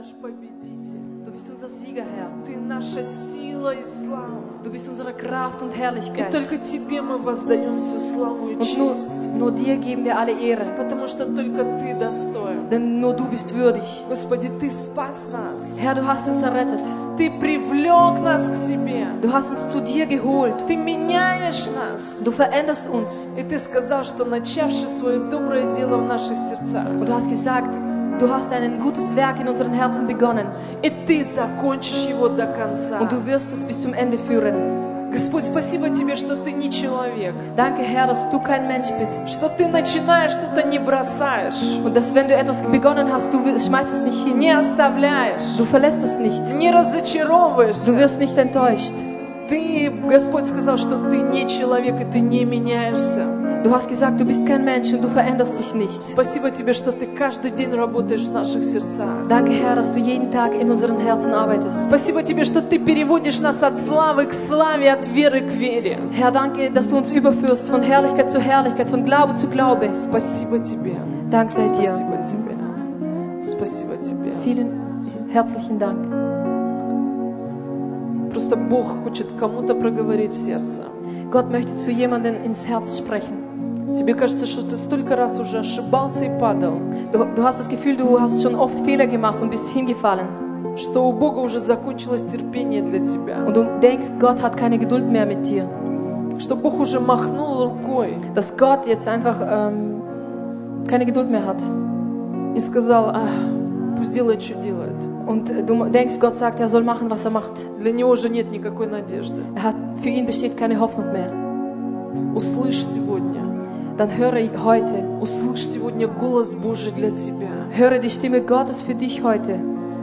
наш победитель. Du bist unser Sieger, Herr. Ты наша сила и слава. Du bist unsere Kraft und И Herrlichkeit. только Тебе мы воздаем всю славу и Und честь. nur dir geben wir alle Ehre. Потому что только Ты достоин. Denn nur du bist würdig. Господи, Ты спас нас. Herr, du hast uns errettet. Ты привлек нас к себе. Du hast uns zu dir geholt. Ты меняешь нас. Du veränderst uns. И Ты сказал, что начавший свое доброе дело в наших сердцах. Und du hast gesagt, du hast ein gutes Werk in unseren Herzen begonnen. И Ты закончишь его до конца. Und du wirst es bis zum Ende führen. Господь, спасибо Тебе, что Ты не человек. Danke, Herr, dass du kein Mensch bist. Что Ты начинаешь, что-то не бросаешь. Und dass, wenn du etwas begonnen hast, du schmeißt es nicht hin. Не оставляешь. Du verlässt es nicht. Не разочаровываешься. Du wirst nicht enttäuscht. Ты, Господь, сказал, что Ты не человек, и Ты не меняешься. Du hast gesagt, du bist kein Mensch und du veränderst dich nicht. Спасибо Тебе, что Ты каждый день работаешь в наших сердцах. Danke, Herr, dass du jeden Tag in unseren Herzen arbeitest. Спасибо Тебе, что Ты переводишь нас от славы к славе, от веры к вере. Herr, danke, dass du uns überführst von Herrlichkeit zu Herrlichkeit, von Glaube zu Glaube. Спасибо Тебе. Dank sei dir. Спасибо Тебе. Спасибо Тебе. Vielen herzlichen Dank. Просто Бог хочет кому-то проговорить в сердце. Gott möchte zu jemandem ins Herz sprechen. Тебе кажется, что ты столько раз уже ошибался и падал, Du hast das Gefühl, du hast schon oft Fehler gemacht und bist hingefallen. что у Бога уже закончилось терпение для тебя, Und du denkst, Gott hat keine Geduld mehr mit dir. что Бог уже махнул рукой Dass Gott jetzt einfach keine Geduld mehr hat. и сказал, пусть делает, что делает. Und du denkst, Gott sagt, er soll machen, was er macht. Для него уже нет никакой надежды. Für ihn besteht keine Hoffnung mehr. Услышь сегодня, Dann höre heute, услышь сегодня голос Божий для тебя. höre die Stimme Gottes für dich heute.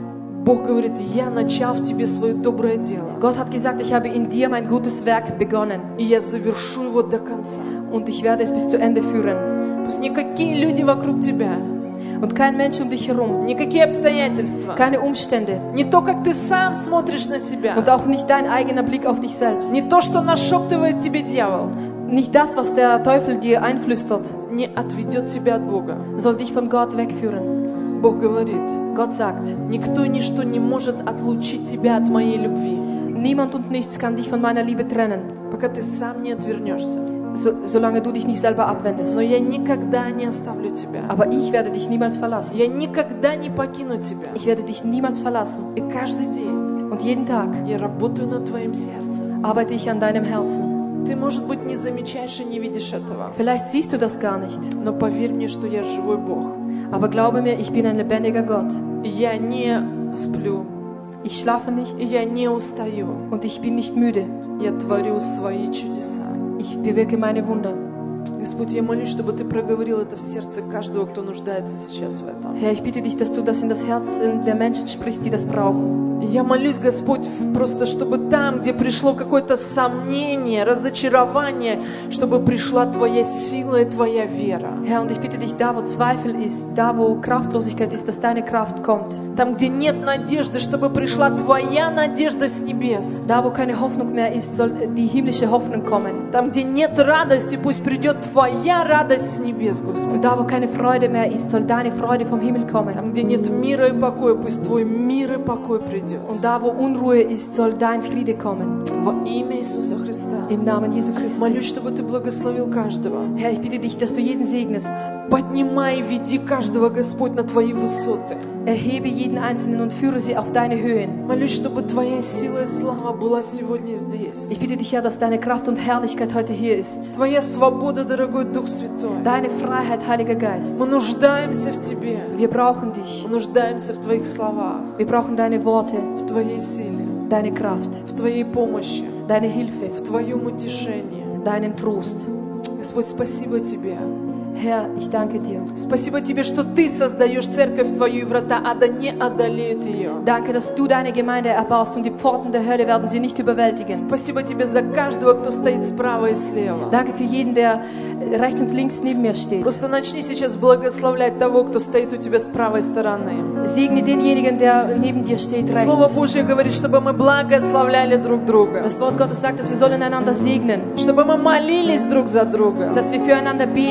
Бог говорит, я начал в тебе свое доброе дело, Gott hat gesagt, ich habe in dir mein gutes Werk begonnen и я завершу его до конца. und ich werde es bis zu Ende führen. Пусть никакие люди вокруг тебя, Und kein Mensch um dich herum, никакие обстоятельства, keine Umstände не то, как ты сам смотришь на себя, und auch nicht dein eigener Blick auf dich selbst. не то, что нашептывает тебе дьявол, Nicht das, was der Teufel dir einflüstert, не отведет тебя от Бога. soll dich von Gott wegführen. Bог говорит, Gott sagt, никто и ничто не может отлучить тебя от моей любви, niemand und nichts kann dich von meiner Liebe trennen, пока ты сам не отвернешься. solange du dich nicht selber abwendest. Но я никогда не оставлю тебя. Aber ich werde dich niemals verlassen. Я никогда не покину тебя. Ich werde dich niemals verlassen. И каждый день Und jeden Tag я работаю над твоим сердцем. arbeite ich an deinem Herzen. Ты, может быть, не замечаешь и не видишь этого. Vielleicht siehst du das gar nicht. Но поверь мне, что я живой Бог. Aber glaube mir, ich bin ein lebendiger Gott. И я не сплю. Ich schlafe nicht И я не устаю. und ich bin nicht müde. Я творю свои чудеса. Ich bewirke meine Wunder. Господь, я молюсь, чтобы Ты проговорил это в сердце каждого, кто нуждается сейчас в этом. Herr, ich bitte dich, dass du das in das Herz der Menschen sprichst, die das brauchen. Я молюсь, Господь, просто чтобы там, где пришло какое-то сомнение, разочарование, чтобы пришла Твоя сила и Твоя вера. Herr, und ich bitte dich, da wo Zweifel ist, da wo Kraftlosigkeit ist, dass deine Kraft kommt. Там, где нет надежды, чтобы пришла Твоя надежда с небес. Da wo keine Hoffnung mehr ist, soll die himmlische Hoffnung kommen. Там, где нет радости, пусть придет Твоя радость с небес, Господь. Und da wo keine Freude mehr ist, soll deine Freude vom Himmel kommen. Там, где нет мира и покоя, пусть Твой мир и покой придет. Und da wo Unruhe ist, soll dein Friede kommen. Во имя Иисуса Христа. Im Namen Jesu Christi. Молюсь, чтобы Ты благословил каждого. Herr, ich bitte dich, dass du jeden segnest. Поднимай и веди каждого, Господь, на Твои высоты. Erhebe jeden Einzelnen und führe sie auf deine Höhen. Молюсь, чтобы Твоя сила и слава была сегодня здесь. Ich bitte dich, Herr, dass deine Kraft und Herrlichkeit heute hier ist. Твоя свобода, дорогой Дух Святой. Deine Freiheit, Heiliger Geist. Мы нуждаемся в Тебе. Wir brauchen dich. Мы нуждаемся в Твоих словах, Wir brauchen deine Worte, в Твоей силе, deine Kraft, в Твоей помощи, deine Hilfe, в Твоем утешении. deinen Trost. Господь, спасибо Тебе. Herr, ich danke dir. Спасибо Тебе, что Ты создаешь церковь Твою, и врата ада не одолеют ее. Danke, dass du deine Gemeinde erbaust und die Pforten der Hölle werden sie nicht überwältigen. Спасибо Тебе за каждого, кто стоит справа и слева. Danke für jeden, der rechts und links neben mir steht. Просто начни сейчас благословлять того, кто стоит у тебя с правой стороны. Segne denjenigen, der neben dir steht, Слово rechts. Божье говорит, чтобы мы благословляли друг друга, Das Wort Gottes sagt, dass wir sollen einander segnen, чтобы мы молились друг за друга, dass wir füreinander beten,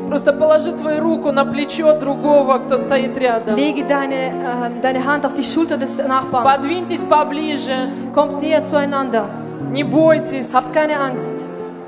Просто положи твою руку на плечо другого, кто стоит рядом. Lege deine Hand auf die Schulter des Nachbarn. Подвиньтесь поближе. Kommt näher zueinander. Не бойтесь. Habt keine Angst.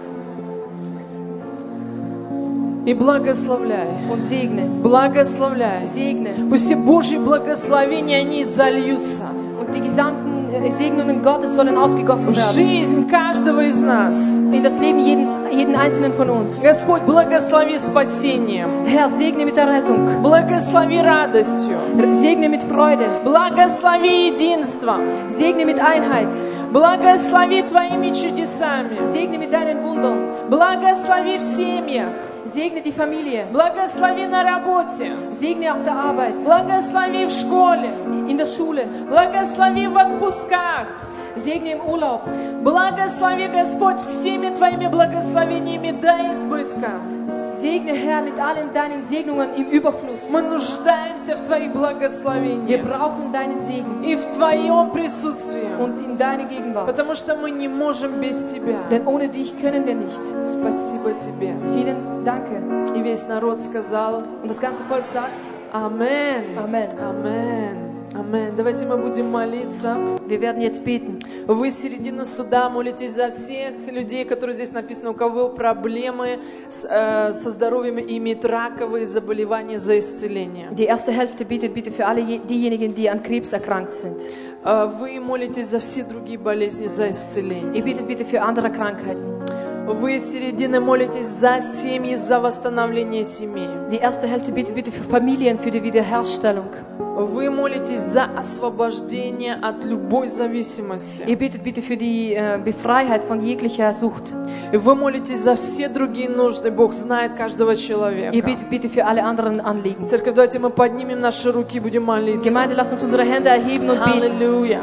И благословляй. Und segne. Благословляй. Segne. Пусть все Божьи благословения, они зальются Und die gesamten Segnungen Gottes sollen ausgegossen в werden. жизнь каждого из нас. In das Leben jeden einzelnen von uns. Господь, благослови спасением. Herr, segne mit der Rettung. Благослови радостью. Segne mit Freude. Благослови единством. Segne mit Einheit. Благослови Твоими чудесами. Segne mit deinen Wundern. Благослови в семьях. Segne die Familie. Благослови на работе. Segne auf der Arbeit. Благослови в школе. In der Schule. Благослови в отпусках. Segne im Urlaub. Благослови, Господь, всеми Твоими благословениями до избытка. Segne, Herr, mit allen deinen Segnungen im Überfluss. Мы нуждаемся в Твоих Wir благословениях brauchen deinen Segen и в Твоем присутствии, und in deine Gegenwart. потому что мы не можем без Тебя. Denn ohne dich können wir nicht. Спасибо Тебе. Vielen Danke. И весь народ сказал Und das ganze Volk sagt, Амен. Amen. Амен. Амен. Давайте мы будем молиться. Wir werden jetzt beten. Вы середину суда молитесь за всех людей, которые здесь написано, у кого проблемы со здоровьем и имеют раковые заболевания, за исцеление. Die erste Hälfte betet bitte für alle diejenigen, die an Krebs erkrankt sind. Вы молитесь за все другие болезни, за исцеление. Ihr betet bitte für andere Krankheiten. Вы середины молитесь за семьи, за восстановление семей. Die erste Hälfte betet bitte für Familien, für die Wiederherstellung. Вы молитесь за освобождение от любой зависимости. Ihr betet bitte für die Befreiheit von jeglicher Sucht. Вы молитесь за все другие нужды. Бог знает каждого человека. Ihr betet bitte für alle anderen Anliegen. Церковь, давайте мы поднимем наши руки и будем молиться. Gemeinde, lasst uns unsere Hände erheben und beten. Аллилуйя.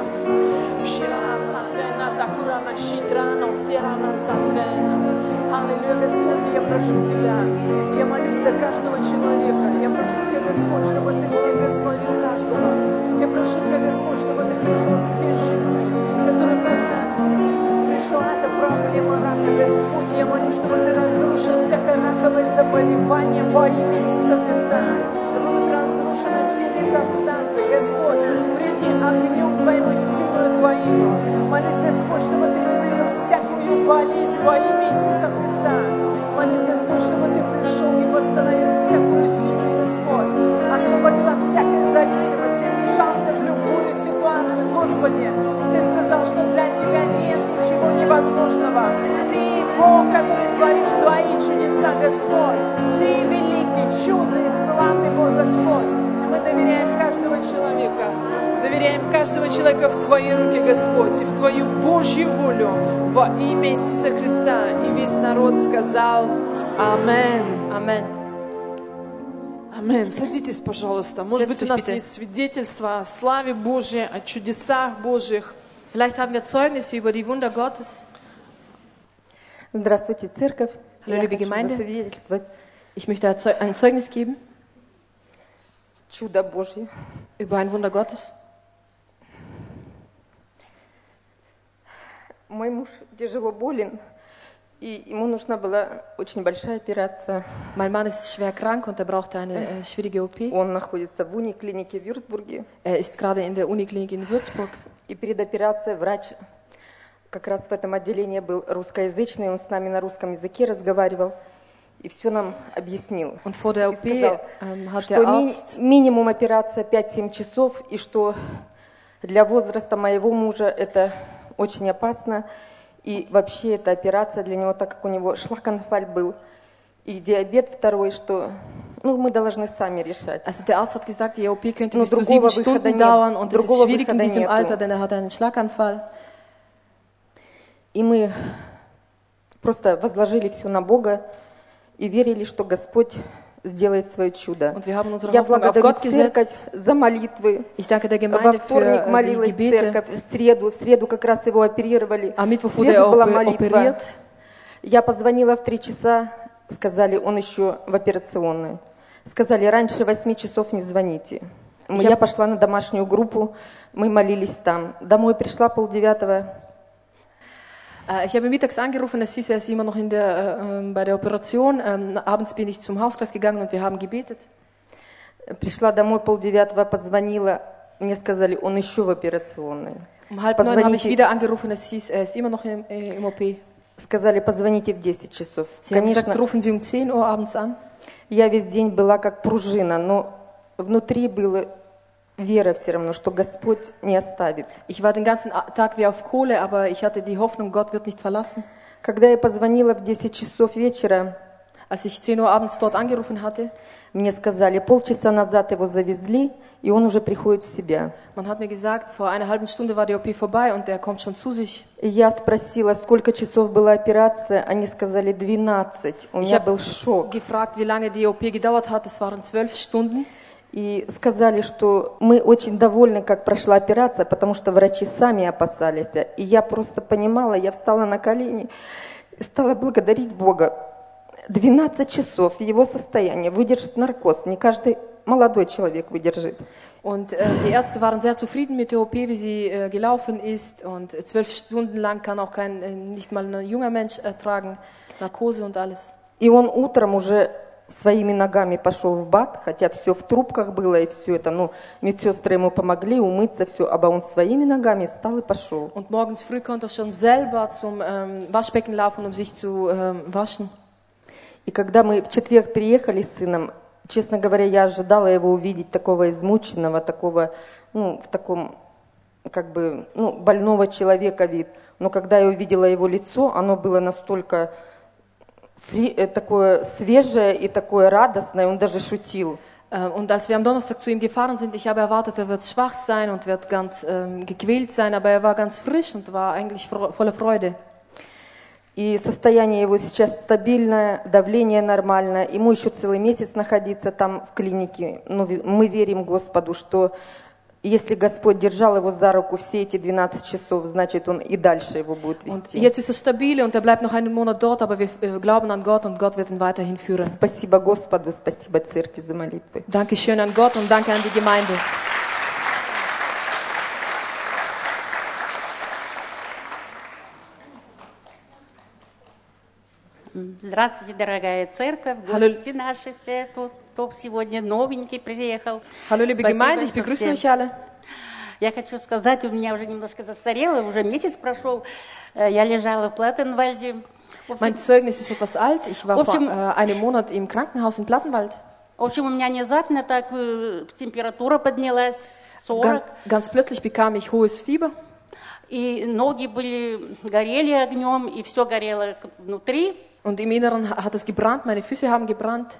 Аллилуйя, Господь, я прошу Тебя, я молюсь за каждого человека, я прошу Тебя, Господь, чтобы Ты благословил каждого, я прошу Тебя, Господь, чтобы Ты пришел в те жизни, которые просто пришел на эту проблему рака, Господь, я молюсь, чтобы Ты разрушил всякое раковое заболевание во имя Иисуса Христа, да будут разрушены все метастазы, Господь, приди огнем Твоим и силою Твоим, молюсь, Господь, чтобы Ты исцелил всякую болезнь во имя Иисуса Христа. Молюсь, Господь, чтобы Ты пришел и восстановил всякую семью, Господь. Освободил от всякой зависимости, вмешался в любую ситуацию, Господи. Ты сказал, что для Тебя нет ничего невозможного. Ты Бог, который творишь Твои чудеса, Господь. Ты великий, чудный, славный Бог, Господь. И мы доверяем каждого человека. Доверяем каждого человека в Твои руки, Господь, и в Твою Божью волю во имя Иисуса Христа. И весь народ сказал Амен. Amen. Амен. Садитесь, пожалуйста. Может быть, у нас есть свидетельство о славе Божьей, о чудесах Божьих. Vielleicht haben wir Zeugnisse über die Wunder Gottes. Здравствуйте, церковь. Hallo, Я liebe хочу Gemeinde. засвидетельствовать Ich möchte ein Zeugnis geben чудо Божье. über ein Wunder Gottes. Мой муж тяжело болен, и ему нужна была очень большая операция. Mein Mann ist schwer krank und er brauchte eine schwierige OP. Он находится в униклинике в Вюрцбурге. Er ist gerade in der Uniklinik in Würzburg. И перед операцией врач как раз в этом отделении был русскоязычный, он с нами на русском языке разговаривал и все нам объяснил. Und vor der И OP сказал, hat что der Arzt минимум операция 5-7 часов, и что для возраста моего мужа это очень опасно. И вообще эта операция для него, так как у него шлакенфаль был и диабет второй, что мы должны сами решать. Also der Arzt hat gesagt, die OP könnte Но bis zu другого 7 выхода Stunden нет. dauern und es ist Другого schwierig in выхода diesem нету. Alter, denn er hat einen Schlaganfall. И мы просто возложили все на Бога и верили, что Господь сделает свое чудо. Und wir haben unsere Я Hoffnung auf благодарю Gott церковь gesetzt. за молитвы. Ich danke der Во Gemeinde вторник für die молилась Gebete. церковь, в среду как раз его оперировали. Am Mittwoch В wurde среду er была молитва. operiert. Я позвонила в 3 часа, сказали, он еще в операционной. Сказали, раньше 8 часов не звоните. Я пошла на домашнюю группу, мы молились там. Домой пришла 8:30. Ich habe mittags angerufen, es hieß, er ist immer noch bei der Operation. Abends bin ich zum Hauskreis gegangen und wir haben gebetet. Пришла домой 8:30, позвонила, мне сказали, он еще в операционной. Um 8:30 habe ich wieder angerufen, es hieß, er ist immer noch im OP. Сказали, позвоните в 10 часов. Sie haben gesagt, rufen Sie um 10 Uhr abends an. Я весь день была как пружина, но внутри была вера все равно, что Господь не оставит. Ich war den ganzen Tag wie auf Kohle, aber ich hatte die Hoffnung, Gott wird nicht verlassen. Когда я позвонила в 10 часов вечера, Als ich 10 Uhr abends dort angerufen hatte, мне сказали, полчаса назад его завезли, и он уже приходит в себя. man hat mir gesagt, vor einer halben Stunde war die OP vorbei und er kommt schon zu sich. И я спросила, сколько часов была операция, они сказали 12. У меня был шок. Gefragt, wie lange die OP gedauert hat, es waren 12 Stunden. И сказали, что мы очень довольны, как прошла операция, потому что врачи сами опасались. И я просто понимала, я встала на колени и стала благодарить Бога. 12 часов его состояние выдержит наркоз. Не каждый молодой человек выдержит. Und die Ärzte waren sehr zufrieden mit der OP, wie sie gelaufen ist. Und 12 Stunden lang kann auch nicht mal ein junger Mensch ertragen, Narkose und alles. И он утром уже своими ногами пошел в БАД, хотя все в трубках было и все это. Ну, медсестры ему помогли умыться, все, а он своими ногами встал и пошел. Und morgens früh konnte er schon selber zum Waschbecken laufen, um sich zu waschen. И когда мы в четверг приехали с сыном, честно говоря, я ожидала его увидеть такого измученного, такого, ну, в таком, как бы, ну, больного человека вид. Но когда я увидела его лицо, оно было настолько такое свежее и такое радостное, он даже шутил. Und als wir am Donnerstag zu ihm gefahren sind, ich habe erwartet, er wird schwach sein und wird ganz gequält sein, aber er war ganz frisch und war eigentlich voller Freude. И состояние его сейчас стабильное, давление нормальное. Ему еще целый месяц находиться там в клинике. Но мы верим Господу, что если Господь держал его за руку все эти 12 часов, значит, он и дальше его будет вести. Und jetzt ist er stabil und er bleibt noch einen Monat dort, aber wir glauben an Gott und Gott wird ihn weiterhin führen. Спасибо Господу, спасибо Церкви за молитвы. Dankeschön an Gott und danke an die Gemeinde. Здравствуйте, дорогая церковь, гости наши все, кто сегодня новенький приехал. Hallo liebe Gemeinde, ich begrüße euch alle. Я хочу сказать, у меня уже немножко застарело, уже месяц прошел, я лежала в Платтенвальде. Mein Zeugnis ist etwas alt, ich war vor einem Monat im Krankenhaus in Plattenwald. В общем, у меня внезапно так температура поднялась, 40. Ganz plötzlich bekam ich hohes Fieber. И ноги горели огнем, и все горело внутри. Und im Inneren hat es gebrannt, meine Füße haben gebrannt.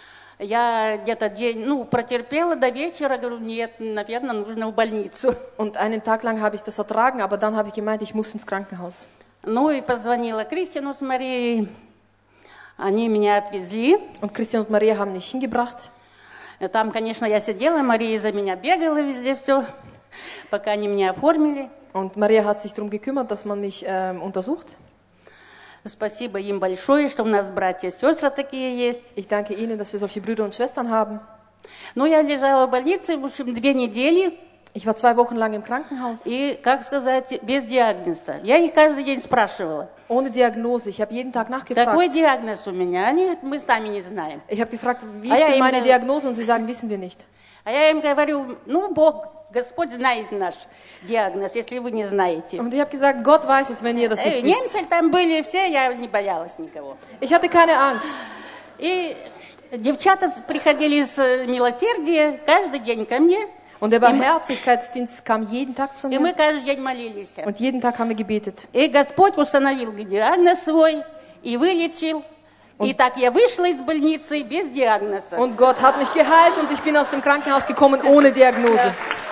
Я где-то протерпела до вечера, говорю, нет, наверное, нужно в больницу. Und einen Tag lang habe ich das ertragen, aber dann habe ich gemeint, ich muss ins Krankenhaus. Ну и позвонила Кристину с Марией, они меня отвезли. Und Christian und Maria haben mich hingebracht. Там, конечно, я сидела, Мария за меня бегала везде, все, пока они меня оформили. Und Maria hat sich darum gekümmert, dass man mich untersucht. Спасибо им большое, что у нас братья и сестры такие есть. Ich danke Ihnen, dass wir solche Brüder und Schwestern haben. Ну, я лежала в больнице, в общем, 2 недели. Ich war 2 Wochen lang im Krankenhaus. И, как сказать, без диагноза. Я их каждый день спрашивала. Ohne Diagnose. Ich habe jeden Tag nachgefragt. Какой диагноз у меня? Мы сами не знаем. Ich habe gefragt, wie ist denn meine Diagnose? Und sie sagen, wissen wir nicht. А я им говорю, ну, Бог, Господь знает наш диагноз, если вы не знаете. Und ich habe gesagt, Gott weiß es, wenn ihr das nicht wisst. Немцы там были все, я не боялась никого. Ich hatte keine Angst. И девчата приходили с милосердия каждый день ко мне. Und der Barmherzigkeitsdienst kam jeden Tag zu mir. И мы каждый день молились. Und jeden Tag haben wir gebetet. И Господь установил диагноз свой и вылечил. И так я вышла из больницы без диагноза. Und Gott hat mich geheilt und ich bin aus dem Krankenhaus gekommen ohne Diagnose.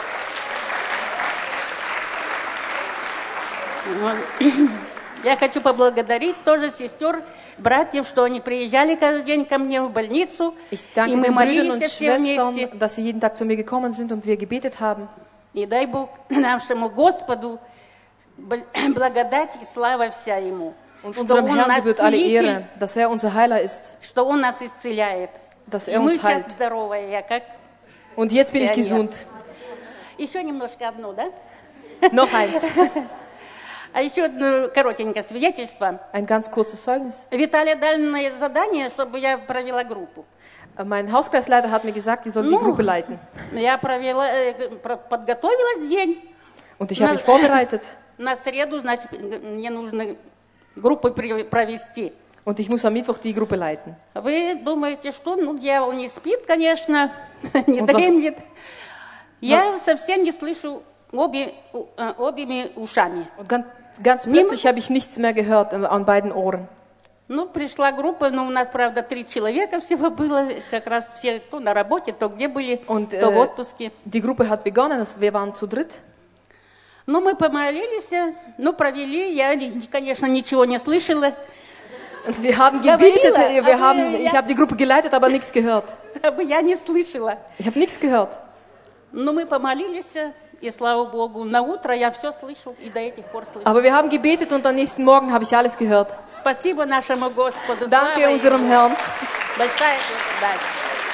Я хочу поблагодарить тоже сестер, братьев, что они приезжали каждый день ко мне в больницу. Ich danke den Brüdern und Schwestern, dass sie jeden Tag zu mir gekommen sind und wir gebetet haben. И дай Бог нашему Господу благодать и слава вся Ему. Und unserem Herrn gebührt alle Ehre, dass er unser Heiler ist, что Он нас исцеляет. dass er uns heilt. Und jetzt bin ich gesund. Еще немножко одно, да? Noch eins. А еще одно коротенькое свидетельство. Ein ganz kurzes Zeugnis. Виталий дал мне задание, чтобы я провела группу. Mein Hauskreisleiter hat mir gesagt, ich soll die Gruppe leiten. Я подготовилась день. Und ich habe mich vorbereitet. На среду, значит, мне нужно группу провести. Und ich muss am Mittwoch die Gruppe leiten. Вы думаете, что? Ну, дьявол не спит, конечно, не дремлет. Я совсем не слышу обеими ушами. Und ganz plötzlich habe ich nichts mehr gehört an beiden Ohren. Ну, пришла группа, но у нас, правда, 3 человека всего было, как раз все то на работе, то где были, то в отпуске. Die Gruppe hat begonnen, wir waren zu dritt. Ну, мы помолились, ну, провели, я, конечно, ничего не слышала. Und wir haben gebetet, ich habe die Gruppe geleitet, aber nichts gehört. Я не слышала. Ich habe nichts gehört. Но мы помолились, и слава Богу, на утро я все слышу, и до этих пор слышу. Aber wir haben gebetet und am nächsten Morgen habe ich alles gehört. Спасибо нашему Господу. Danke unserem Herrn. Большая благодарность.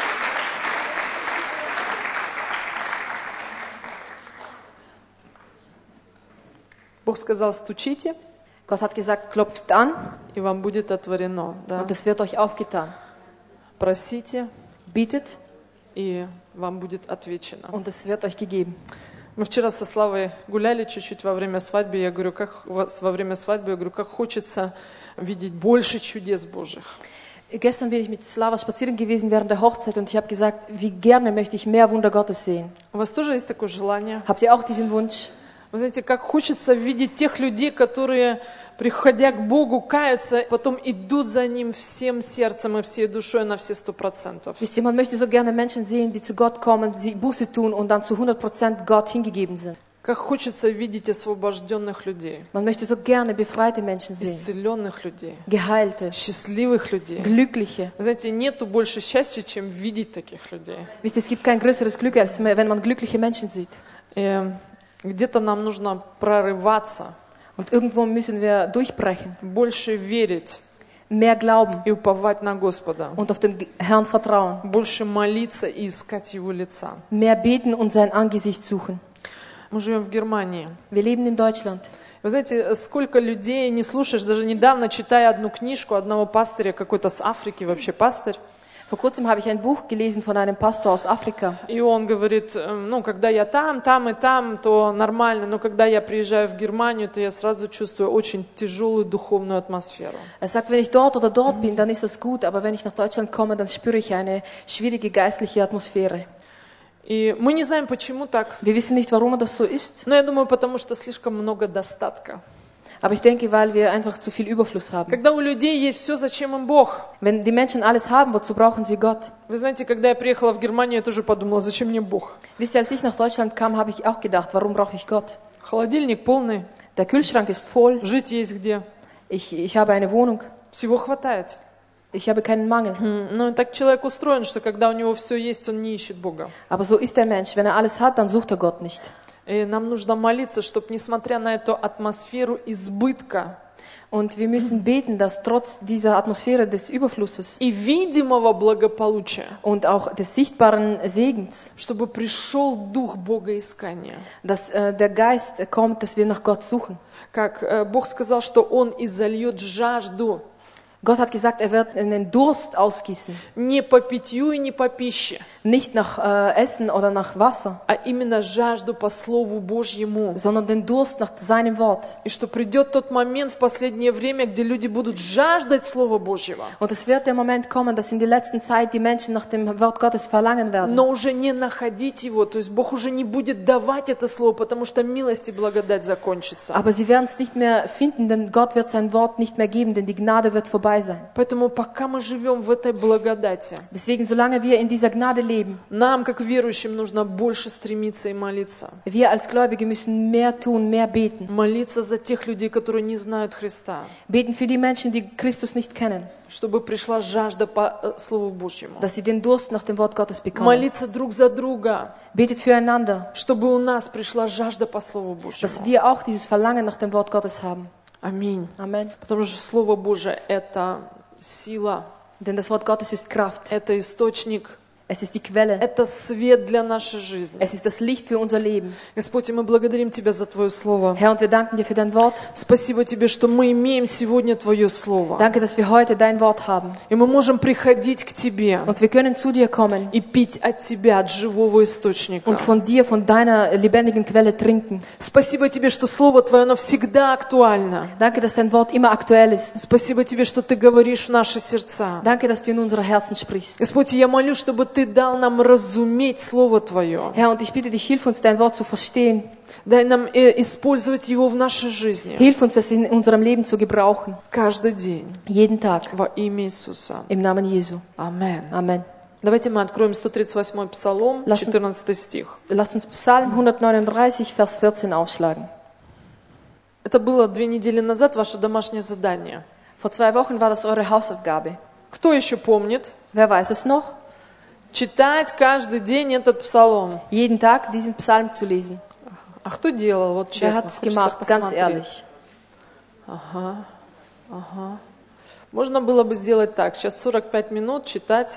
Бог сказал, стучите, Gott hat gesagt, klopft an и вам будет отворено. Да? und es wird euch aufgetan. Просите, Bietet и вам будет отвечено. und es wird euch gegeben. Мы вчера со Славой гуляли чуть-чуть во время свадьбы. Я говорю, как во время свадьбы, я говорю, как хочется видеть больше чудес Божьих. Gestern bin ich mit Slava spazieren gewesen während der Hochzeit und ich habe gesagt, wie gerne möchte ich mehr Wunder Gottes sehen. У вас тоже есть такое желание? Habt ihr auch diesen Wunsch? Вы знаете, как хочется видеть тех людей, которые, приходя к Богу, каются, потом идут за Ним всем сердцем и всей душой на все 100%. Wisst ihr, man möchte so gerne Menschen sehen, die zu Gott kommen, sie Buße tun und dann zu 100% Gott hingegeben sind. Как хочется видеть освобожденных людей, Man möchte so gerne befreite Menschen sehen, исцеленных людей, geheilte, счастливых людей. glückliche. Вы знаете, нету больше счастья, чем видеть таких людей. Wisst ihr, es gibt kein größeres Glück, als wenn man glückliche Menschen sieht. И где-то нам нужно прорываться, Und irgendwo müssen wir durchbrechen, больше верить mehr glauben и уповать на Господа, und auf den Herrn vertrauen, больше молиться и искать Его лица. mehr beten und sein Angesicht suchen. Мы живем в Германии. Wir leben in Deutschland. Вы знаете, сколько людей не слушаешь, даже недавно читая одну книжку одного пастыря, какой-то с Африки, вообще пастырь, Vor kurzem habe ich ein Buch gelesen von einem Pastor aus Afrika. и он говорит, ну, когда я там и там, то нормально, но когда я приезжаю в Германию, то я сразу чувствую очень тяжелую духовную атмосферу. Er sagt, wenn ich dort oder dort bin, dann ist das gut, aber wenn ich nach Deutschland komme, dann spüre ich eine schwierige geistliche Atmosphäre. И мы не знаем, почему так, Wir wissen nicht, warum das so ist, но я думаю, потому что слишком много достатка. aber ich denke, weil wir einfach zu viel Überfluss haben. Когда у людей есть все, зачем им Бог? Wenn die Menschen alles haben, wozu brauchen sie Gott? Вы знаете, когда я приехала в Германию, я тоже подумала, зачем мне Бог? Wisst ihr, als ich nach Deutschland kam, habe ich auch gedacht, warum brauche ich Gott? Холодильник полный, Der Kühlschrank ist voll, жить есть где, ich habe eine Wohnung, всего хватает. ich habe keinen Mangel. Но так человек устроен, что когда у него все есть, он не ищет Бога. Aber so ist der Mensch, wenn er alles hat, dann sucht er Gott nicht. И нам нужно молиться, чтобы, несмотря на эту атмосферу избытка Und wir müssen beten, dass trotz dieser Atmosphäre des Überflusses и видимого благополучия, und auch des sichtbaren Segens, чтобы пришел дух Богоискания. dass der Geist kommt, dass wir nach Gott suchen. Как Бог сказал, что Он изольет жажду Gott hat gesagt, er wird einen Durst ausgießen. не по питью и не по пище, Nicht nach Essen oder nach Wasser, а именно жажду по Слову Божьему. sondern den Durst nach seinem Wort. И что придет тот момент в последнее время, где люди будут жаждать Слова Божьего, Und es wird der Moment kommen, dass in der letzten Zeit die Menschen nach dem Wort Gottes verlangen werden. но уже не находить его. То есть Бог уже не будет давать это Слово, потому что милость и благодать закончится. Aber sie werden es nicht mehr finden, denn Gott wird sein Wort nicht mehr geben, denn die Gnade wird vorbei sein. Поэтому пока мы живем в этой благодати, Deswegen, solange wir in dieser Gnade leben, нам, как верующим, нужно больше стремиться и молиться. wir als Gläubige müssen mehr tun, mehr beten. Молиться за тех людей, которые не знают Христа, Beten für die Menschen, die Christus nicht kennen, чтобы пришла жажда по Слову Божьему. dass sie den Durst nach dem Wort Gottes bekommen. Молиться друг за друга, Betet füreinander, чтобы у нас пришла жажда по Слову Божьему. dass wir auch dieses Verlangen nach dem Wort Gottes haben. Аминь. Amen. Потому что Слово Божие – это сила, Denn das Wort Gottes ist Kraft, это источник, Es ist die Quelle. Это свет для нашей жизни. Es ist das Licht für unser Leben. Господь, и мы благодарим Тебя за Твое Слово. Herr, und wir danken dir für dein Wort. Спасибо Тебе, что мы имеем сегодня Твое Слово. Danke, dass wir heute dein Wort haben. И мы можем приходить к Тебе Und wir können zu dir kommen и пить от Тебя, от живого источника. und von dir, von deiner lebendigen Quelle trinken. Спасибо Тебе, что Слово Твое, оно всегда актуально. Danke, dass dein Wort immer aktuell ist. Спасибо Тебе, что Ты говоришь в наши сердца. Danke, dass du in unsere Herzen sprichst. Господь, я молю, чтобы Ты дал нам разуметь Слово Твое. Herr, und ich bitte dich, hilf uns, dein Wort zu verstehen. Дай нам использовать его в нашей жизни. Hilf uns, es in unserem Leben zu gebrauchen. Каждый день. Jeden Tag. Во имя Иисуса. Im Namen Jesu. Амен. Amen. Давайте мы откроем 138-й Псалом, 14 стих. Lasst uns Psalm 139, Vers 14 aufschlagen. Это было 2 недели назад ваше домашнее задание. Vor 2 Wochen war das eure Hausaufgabe. Кто еще помнит? Wer weiß es noch? Читать каждый день этот псалом. Jeden Tag diesen Psalm zu lesen. А кто делал? Вот Wer честно. hat es Хочется gemacht? Ganz посмотреть. ehrlich. Можно было бы сделать так. Сейчас 45 минут читать.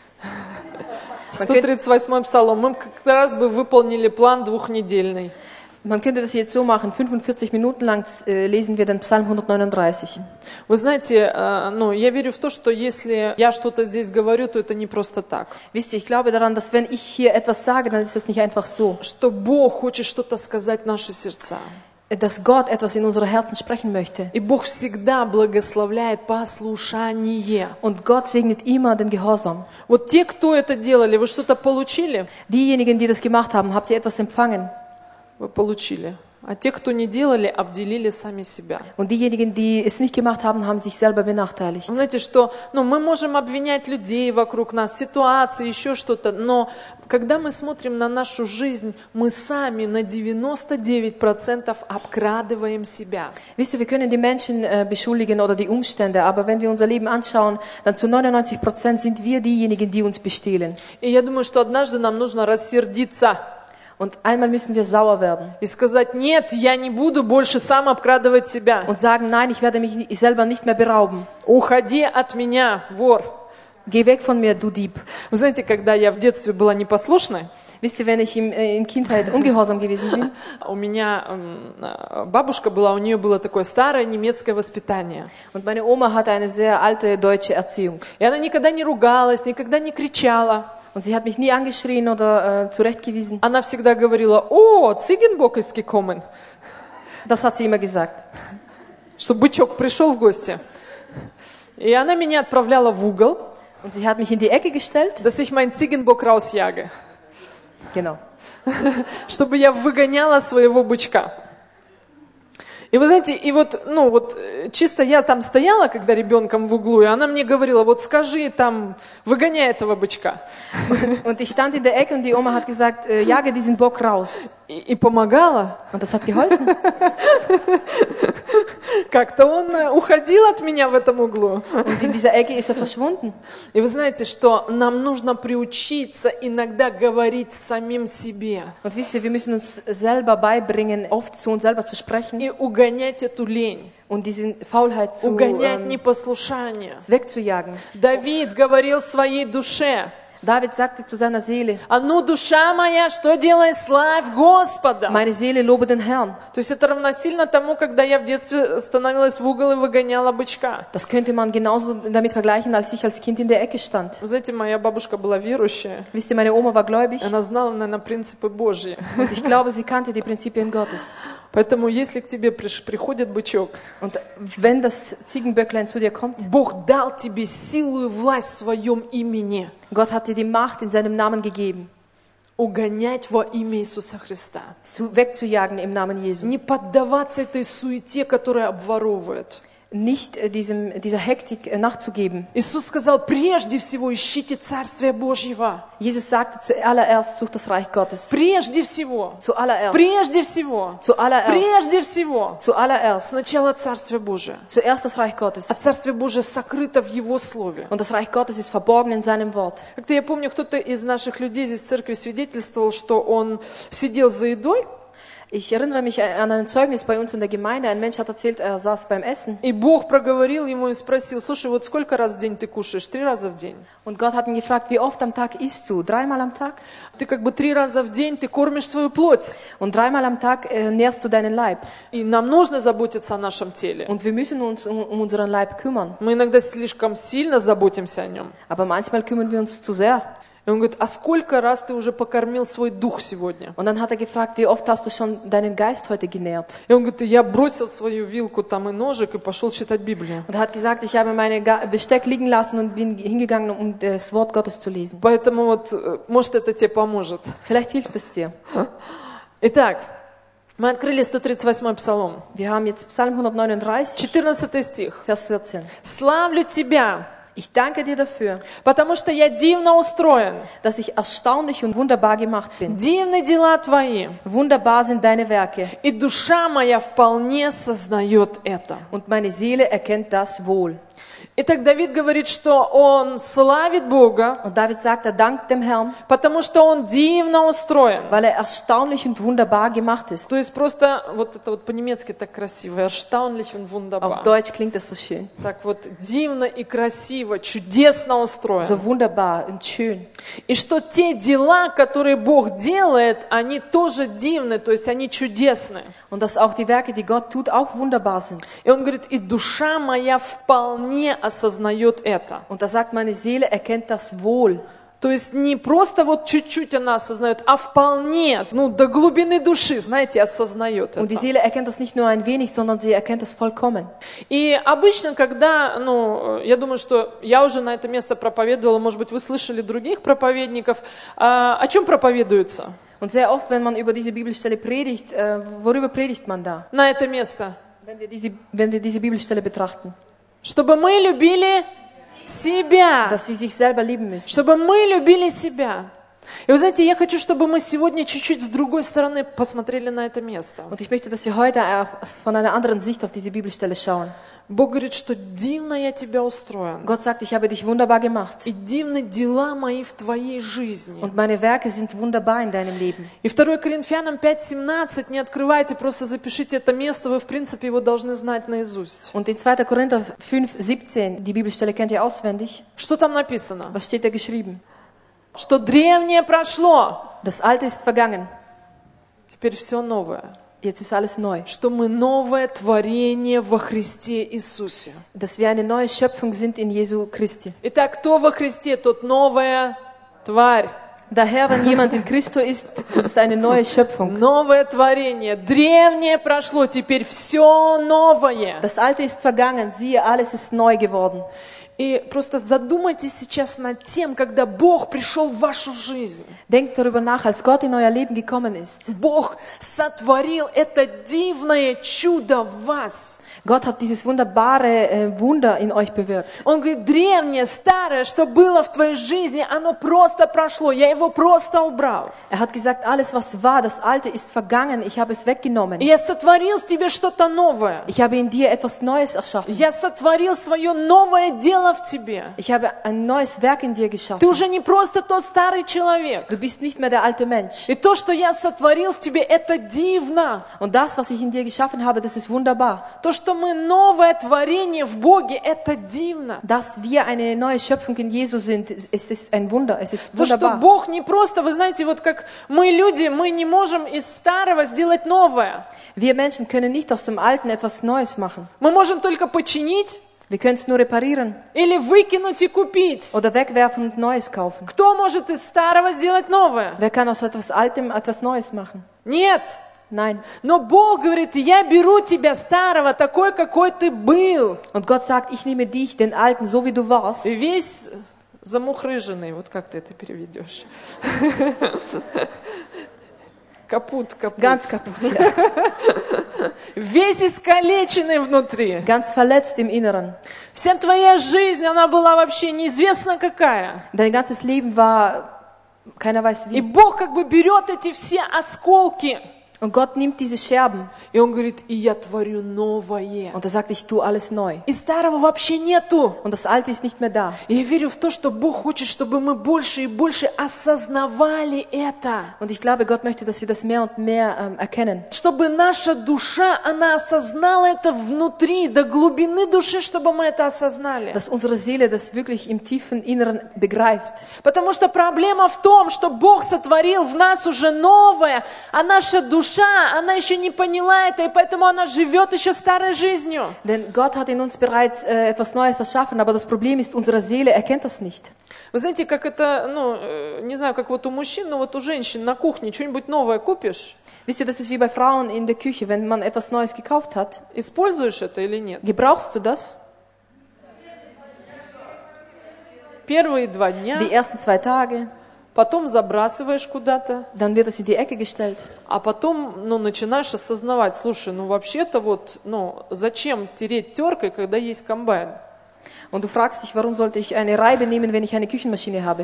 Man könnte, 138-й Псалом. Мы как раз бы выполнили план 2-недельный. man könnte das jetzt so machen. 45 Minuten lang lesen wir den Psalm 139. Вы знаете, я верю в то, что если я что-то здесь говорю, то это не просто так. Wisst ihr, ich glaube daran, dass wenn ich hier etwas sage, dann ist das nicht einfach so. Что Бог хочет что-то сказать в наши сердца. Dass Gott etwas in unsere Herzen sprechen möchte. И Бог всегда благословляет послушание. Und Gott segnet immer den Gehorsam. Вот те, кто это делали, вы что-то получили? Diejenigen, die das gemacht haben, habt ihr etwas empfangen? Вы получили. А те, кто не делали, обделили сами себя. Und diejenigen, die es nicht gemacht haben, haben sich selber benachteiligt. Вы знаете, что мы можем обвинять людей вокруг нас, ситуации, еще что-то, но когда мы смотрим на нашу жизнь, мы сами на 99% обкрадываем себя. Wisst ihr, wir können die Menschen beschuldigen oder die Umstände, aber wenn wir unser Leben anschauen, dann zu 99% sind wir diejenigen, die uns bestehlen. И я думаю, что однажды нам нужно рассердиться. Und einmal müssen wir sauer werden И сказать, нет, я не буду больше сам обкрадывать себя. und sagen, nein, ich werde mich selber nicht mehr berauben. Уходи от меня, вор. Geh weg von mir, du Dieb. Вы знаете, когда я в детстве была непослушной, Wisst ihr, wenn ich in Kindheit ungehorsam gewesen bin, у меня бабушка была, у нее было такое старое немецкое воспитание. und meine Oma hatte eine sehr alte deutsche Erziehung. И она никогда не ругалась, никогда не кричала. Und sie hat mich nie angeschrien oder zurechtgewiesen. Она всегда говорила, о, Ziegenbock ist gekommen. Das hat sie immer gesagt. Что бычок пришел в гости. И она меня отправляла в угол, Und sie hat mich in die Ecke gestellt. dass ich meinen Ziegenbock rausjage. Genau. Чтобы я выгоняла своего бычка. И вы знаете, и чисто я там стояла, когда ребенком в углу, и она мне говорила, вот скажи там, выгоняй этого бычка. Und ich stand in der Ecke und die Oma hat gesagt, jage diesen Bock raus. И помогала. Und das hat geholfen. Как-то он уходил от меня в этом углу. Und in dieser Ecke ist er verschwunden. И вы знаете, что нам нужно приучиться иногда говорить самим себе. Und wisst ihr, wir müssen uns selber beibringen, oft zu uns selber zu sprechen И угонять эту лень. und diese Faulheit Угонять непослушание. wegzujagen. Давид говорил своей душе, David sagte zu seiner Seele, а ну, душа моя, что делай, славь Господа. meine Seele lobe den Herrn. То есть это равносильно тому, когда я в детстве становилась в угол и выгоняла бычка. Das könnte man genauso damit vergleichen, als ich als Kind in der Ecke stand. Вы знаете, моя бабушка была верующая. Wisst ihr, meine Oma war gläubig Она знала, наверное, принципы Божьи. und ich glaube, sie kannte die Prinzipien Gottes. Поэтому, если к тебе приходит бычок, Und wenn das Ziegenböcklein zu dir kommt, Бог дал тебе силу и власть в своем имени Gott hat dir die Macht in seinem Namen gegeben, угонять во имя Иисуса Христа. wegzujagen im Namen Jesu. Не поддаваться этой суете, которая обворовывает. Nicht dieser Hektik nachzugeben. Иисус сказал, прежде всего ищите Царствие Божьего. Jesus sagte zuallererst, sucht das Reich Gottes. Прежде всего. Zuallererst. Прежде всего. Zuallererst. Прежде всего. Zuallererst. Сначала Царствие Божие. Zuerst das Reich Gottes. А Царствие Божие сокрыто в Его Слове. Und das Reich Gottes ist verborgen in seinem Wort. Как-то я помню, кто-то из наших людей здесь в церкви свидетельствовал, что он сидел за едой. Ich erinnere mich an ein Zeugnis bei uns in der Gemeinde. Ein Mensch hat erzählt, er saß beim Essen. И Бог проговорил ему и спросил: слушай, вот сколько раз в день ты кушаешь? 3 раза в день. Und Gott hat ihn gefragt, wie oft am Tag isst du? 3-mal am Tag? Ты как бы 3 раза в день ты кормишь свою плоть. Und 3-mal am Tag nährst du deinen Leib. И нам нужно заботиться о нашем теле. Und wir müssen uns um unseren Leib kümmern. Мы иногда слишком сильно заботимся о нем. Aber manchmal kümmern wir uns zu sehr. И он говорит: а сколько раз ты уже покормил свой дух сегодня? Und dann hat er gefragt, wie oft hast du schon deinen Geist heute genährt? И он говорит: я бросил свою вилку там и ножик и пошел читать Библию. Und er hat gesagt, ich habe meine Besteck liegen lassen und bin hingegangen, um das Wort Gottes zu lesen. Поэтому вот, может, это тебе поможет. Vielleicht hilft es dir. Итак, мы открыли 138-й Псалом. Wir haben jetzt Psalm 139, 14 стих. Vers 14. «Славлю Тебя, Ich danke dir dafür, потому что я дивно устроен. dass ich erstaunlich und wunderbar gemacht bin. Дивны дела Твои, Wunderbar sind deine Werke и душа моя вполне сознает это». und meine Seele erkennt das wohl. Итак, Давид говорит, что он славит Бога, Und David sagt, er dankt dem Herrn, потому что он дивно устроен. weil er erstaunlich und wunderbar gemacht ist. То есть просто, вот это вот по-немецки так красиво, erstaunlich und Auf wunderbar. Deutsch klingt das so schön. Так вот, дивно и красиво, чудесно устроен. So wunderbar und schön. И что те дела, которые Бог делает, они тоже дивны, то есть они чудесны. Und dass auch die Werke, die Gott tut, auch wunderbar sind. И он говорит: и душа моя вполне осознает это. Und da sagt, meine Seele erkennt das wohl. То есть не просто вот чуть-чуть она осознает, а вполне, до глубины души, знаете, осознает Und die это. Seele erkennt das nicht nur ein wenig, sondern sie erkennt das vollkommen. И обычно, когда, я думаю, что я уже на это место проповедовала, может быть, вы слышали других проповедников, о чем проповедуется Und sehr oft, wenn man über diese Bibelstelle predigt, worüber predigt man da? на это место? Wenn wir diese Bibelstelle betrachten, Чтобы мы любили себя. dass wir sich selber lieben müssen. Чтобы мы любили себя. И вы знаете, я хочу, чтобы мы сегодня чуть-чуть с другой стороны посмотрели на это место. Und ich möchte, dass wir heute von einer anderen Sicht auf diese Bibelstelle schauen. Бог говорит, что дивно я тебя устроен. Gott sagt, ich habe dich wunderbar gemacht. И дивны дела мои в твоей жизни. Und meine Werke sind wunderbar in deinem Leben. И 2 Коринфянам 5:17, не открывайте, просто запишите это место, вы в принципе его должны знать наизусть. Und in 2. Korinther 5,17, die Bibelstelle kennt ihr auswendig. Что там написано? Was steht da geschrieben? Что древнее прошло, Das Alte ist vergangen. теперь все новое. Jetzt ist alles neu. Что мы новое творение во Христе Иисусе. Dass wir eine neue Schöpfung sind in Jesu Christi. Итак, кто во Христе, тот новая тварь. Daher, wenn jemand in Christo ist, das ist eine neue Schöpfung. Новое творение. Древнее прошло, теперь все новое. Das Alte ist vergangen, siehe, alles ist neu geworden. И просто задумайтесь сейчас над тем, когда Бог пришел в вашу жизнь. Denkt darüber nach, als Gott in euer Leben gekommen ist. Бог сотворил это дивное чудо в вас. Gott hat dieses wunderbare Wunder in euch bewirkt. Он говорит: древнее, старое, что было в твоей жизни, оно просто прошло, я его просто убрал. Er hat gesagt, alles was war, das Alte ist vergangen, ich habe es weggenommen. И я сотворил в тебе что-то новое. Ich habe in dir etwas Neues erschaffen. Я сотворил свое новое дело в тебе. Ich habe ein neues Werk in dir Ты geschaffen. уже не просто тот старый человек. Du bist nicht mehr der alte Mensch. И то, что я сотворил в тебе, это дивно. Und das, was ich in dir geschaffen habe, das ist wunderbar. То, что мы новое творение в Боге, это дивно. Dass wir eine neue Schöpfung in Jesus sind, es ist ein Wunder, es ist То, что wunderbar. Бог не просто, вы знаете, вот как мы люди, мы не можем из старого сделать новое. Wir Menschen können nicht aus dem Alten etwas Neues machen. Мы можем только починить Wir können es nur reparieren или выкинуть и купить. oder wegwerfen und Neues kaufen. Кто может из старого сделать новое? Wer kann aus etwas Altem etwas Neues machen? Нет. Nein. Но Бог говорит: я беру тебя старого, такой, какой ты был. Und Gott sagt, ich nehme dich, den Alten, so wie du warst. Весь замухрыженный, вот как ты это переведешь? Капут. Ganz kaputt, ja. Весь искалеченный внутри. Ganz verletzt im Inneren. Вся твоя жизнь, она была вообще неизвестно какая. Dein ganzes Leben war, keiner weiß И wie. Бог как бы берет эти все осколки. Und Gott nimmt diese Scherben и Он говорит, и я творю новое. und er sagt, ich tue alles neu. И старого вообще нету. Und das Alte ist nicht mehr da. И я верю в то, что Бог хочет, чтобы мы больше и больше осознавали это. Und ich glaube, Gott möchte, dass wir das mehr und mehr erkennen. Чтобы наша душа, она осознала это внутри, до глубины души, чтобы мы это осознали. Dass unsere Seele das wirklich im tiefen Inneren begreift. Потому что проблема в том, что Бог сотворил в нас уже новое, а наша душа, она еще не поняла это, и поэтому она живет еще старой жизнью. Denn Gott hat in uns bereits etwas Neues erschaffen, aber das Problem ist, unsere Seele erkennt das nicht. Вы знаете, как это, не знаю, как вот у мужчин, но вот у женщин на кухне что-нибудь новое купишь, Wisst ihr, das ist wie bei Frauen in der Küche, wenn man etwas Neues gekauft hat. используешь это или нет? Gebrauchst du das? Первые 2 дня, Die ersten 2 Tage, потом забрасываешь куда-то, dann wird es in die Ecke gestellt. а потом, начинаешь осознавать, слушай, вообще-то вот, зачем тереть теркой, когда есть комбайн? Und du fragst dich, warum sollte ich eine Reibe nehmen, wenn ich eine Küchenmaschine habe?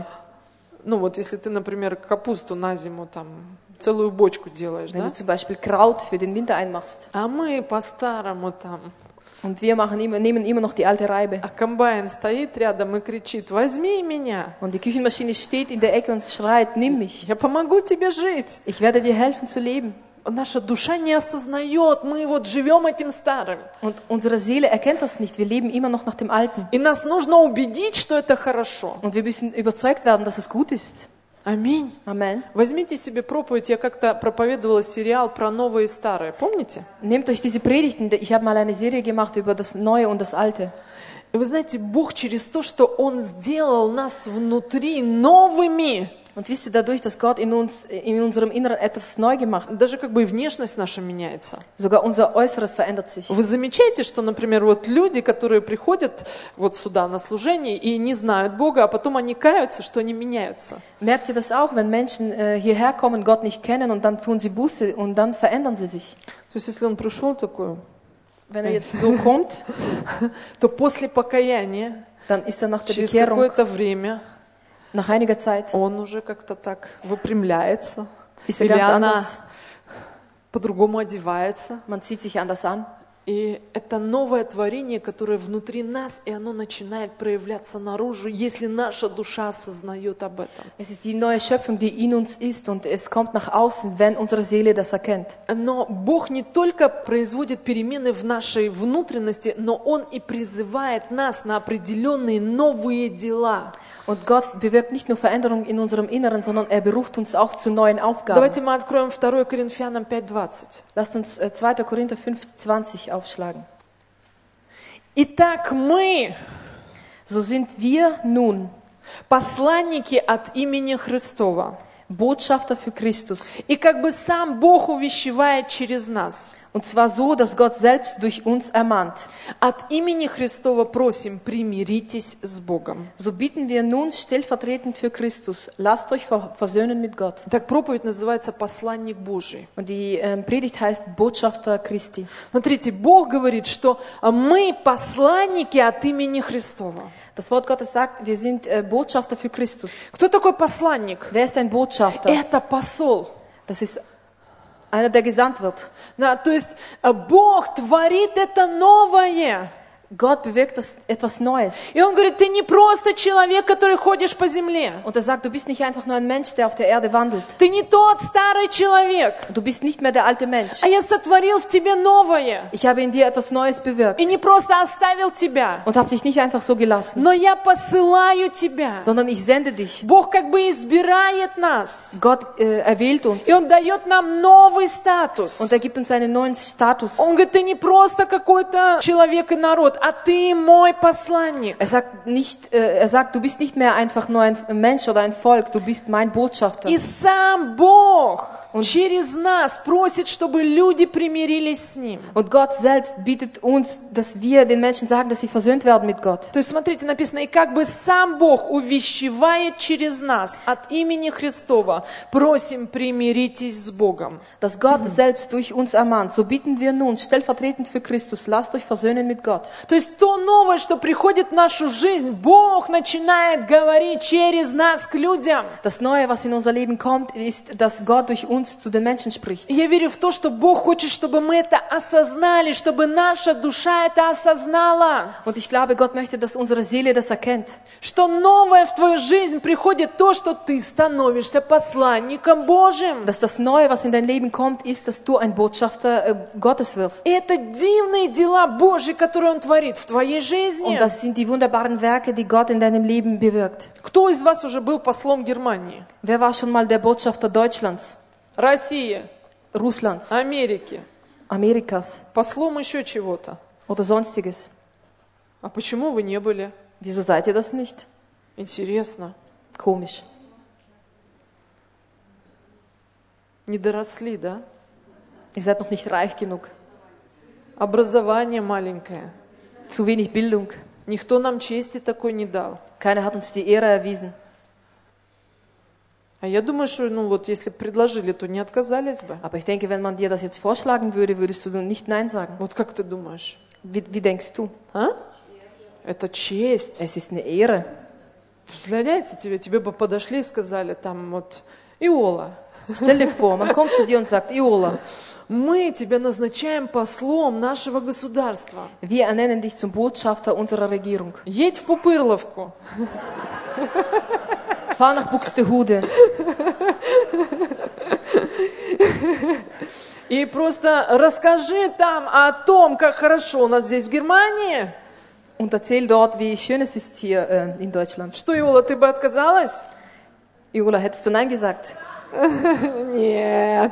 Вот если ты, например, капусту на зиму там целую бочку делаешь, Wenn да? du zum Beispiel Kraut für den Winter einmachst. А мы по-старому там. Und wir nehmen immer noch die alte Reibe. А комбайн стоит рядом и кричит, возьми меня, Und die Küchenmaschine steht in der Ecke und schreit, nimm mich. я помогу тебе жить. Ich werde dir helfen zu leben. Наша душа не осознает, мы вот живем этим старым. Und unsere Seele erkennt das nicht. Wir leben immer noch nach dem Alten. И нас нужно убедить, что это хорошо. Und wir müssen überzeugt werden, dass es gut ist. Аминь. Amen. Возьмите себе проповедь, я как-то проповедовала сериал про новое и старое, помните? Nehmt euch diese Predigten. Ich habe mal eine Serie gemacht über das Neue und das Alte. И вы знаете, Бог через то, что Он сделал нас внутри новыми, Und wisst ihr, dadurch, dass Gott in unserem Inneren etwas neu gemacht hat, даже как бы и внешность наша меняется. sogar unser Äußeres verändert sich. Вы замечаете, что, например, вот люди, которые приходят вот сюда на служение и не знают Бога, а потом они каются, что они меняются. Merkt ihr das auch, wenn Menschen hierher kommen, Gott nicht kennen und dann tun sie Buße und dann verändern sie sich? То есть, если он пришел такой, Wenn er jetzt so kommt, то после покаяния, dann ist er nach der через Bekehrung, какое-то время, nach einiger Zeit, он уже как-то так выпрямляется, ist er или ganz она anders. по-другому одевается. Man zieht sich anders an. И это новое творение, которое внутри нас, и оно начинает проявляться наружу, если наша душа осознает об этом. Es ist die neue Schöpfung, die in uns ist und es kommt nach außen, wenn unsere Seele das erkennt. Но Бог не только производит перемены в нашей внутренности, но Он и призывает нас на определенные новые дела. Und Gott bewirkt nicht nur Veränderung in unserem Inneren, sondern er beruft uns auch zu neuen Aufgaben. Давайте мы откроем 2 Коринфянам 5:20. Lasst uns 2. Korinther 5,20 aufschlagen. Итак, мы, So sind wir nun посланники от имени Христова, Botschafter für Christus. и как бы сам Бог увещевает через нас. Und zwar so, dass Gott selbst durch uns ermahnt. От имени Христова просим, примиритесь с Богом. So bitten wir nun stellvertretend für Christus, lasst euch versöhnen mit Gott. Так проповедь называется «Посланник Божий». Und die Predigt heißt Botschafter Christi. Смотрите, Бог говорит, что мы посланники от имени Христова. Das Wort Gottes sagt, wir sind Botschafter für Christus. Кто такой посланник? Wer ist ein Botschafter? Это посол. Das ist einer, der gesandt wird. Да, то есть Бог творит это новое. Gott bewirkt etwas Neues. И Он говорит, ты не просто человек, который ходишь по земле. Und er sagt, du bist nicht einfach nur ein Mensch, der auf der Erde wandelt. Ты не тот старый человек. Du bist nicht mehr der alte Mensch. А я сотворил в тебе новое. Ich habe in dir etwas Neues bewirkt И не просто оставил тебя, und habe dich nicht einfach so gelassen, но я посылаю тебя. sondern ich sende dich. Бог как бы избирает нас. Gott erwählt uns И Он дает нам новый статус. und er gibt uns einen neuen Status. Он говорит, ты не просто какой-то человек и народ, а ты мой посланник. Er sagt, du bist nicht mehr einfach nur ein Mensch oder ein Volk, du bist mein Botschafter. И сам Бог через нас просит, чтобы люди примирились с Ним. Und Gott selbst bietet uns, dass wir den Menschen sagen, dass sie versöhnt werden mit Gott. То есть, смотрите, написано, и как бы сам Бог увещевает через нас от имени Христова, просим, примиритесь с Богом. Dass Gott selbst durch uns ermahnt, so bitten wir nun, stellvertretend für Christus, lasst euch versöhnen mit Gott. То есть, то новое, что приходит в нашу жизнь, Бог начинает говорить через нас к людям. Das Neue, was in unser Leben kommt, ist, dass Gott durch uns uns zu den Menschen spricht. И я верю в то, что Бог хочет, чтобы мы это осознали, чтобы наша душа это осознала. Und ich glaube, Gott möchte, dass unsere Seele das erkennt. Что новое в твою жизнь приходит то, что ты становишься посланником Божьим. Dass das Neue, was in dein Leben kommt, ist, dass du ein Botschafter Gottes wirst. И это дивные дела Божьи, которые Он творит в твоей жизни. Und das sind die wunderbaren Werke, die Gott in deinem Leben bewirkt. Кто из вас уже был послом Германии? Wer war schon mal der Botschafter Deutschlands, России, Russlands, Америки, Amerikas послом еще чего-то. oder sonstiges? А почему вы не были? Wieso seid ihr das nicht? Интересно. Komisch. Не доросли, да? Ihr seid noch nicht reif genug. Образование маленькое. Zu wenig Bildung. Никто нам чести такой не дал. Keiner hat uns die Ehre erwiesen. А я думаю, что если бы предложили, то не отказались бы. Aber ich denke, wenn man dir das jetzt vorschlagen würde, würdest du nicht Nein sagen. Вот как ты думаешь? Wie denkst du? А? Это честь. Es ist eine Ehre. Представляете, тебе бы подошли и сказали, там вот, Иола, Stell dir vor, man kommt zu dir und sagt, Iola, мы тебя назначаем послом нашего государства. wir ernennen dich zum Botschafter unserer Regierung. Едь в Пупырловку. Fahr nach Buxtehude. И просто расскажи там о том, как хорошо у нас здесь в Германии. Und erzähl dort, wie schön es ist hier in Deutschland. Что, Иола, ты бы отказалась? Iola, hättest du Nein gesagt? Нет.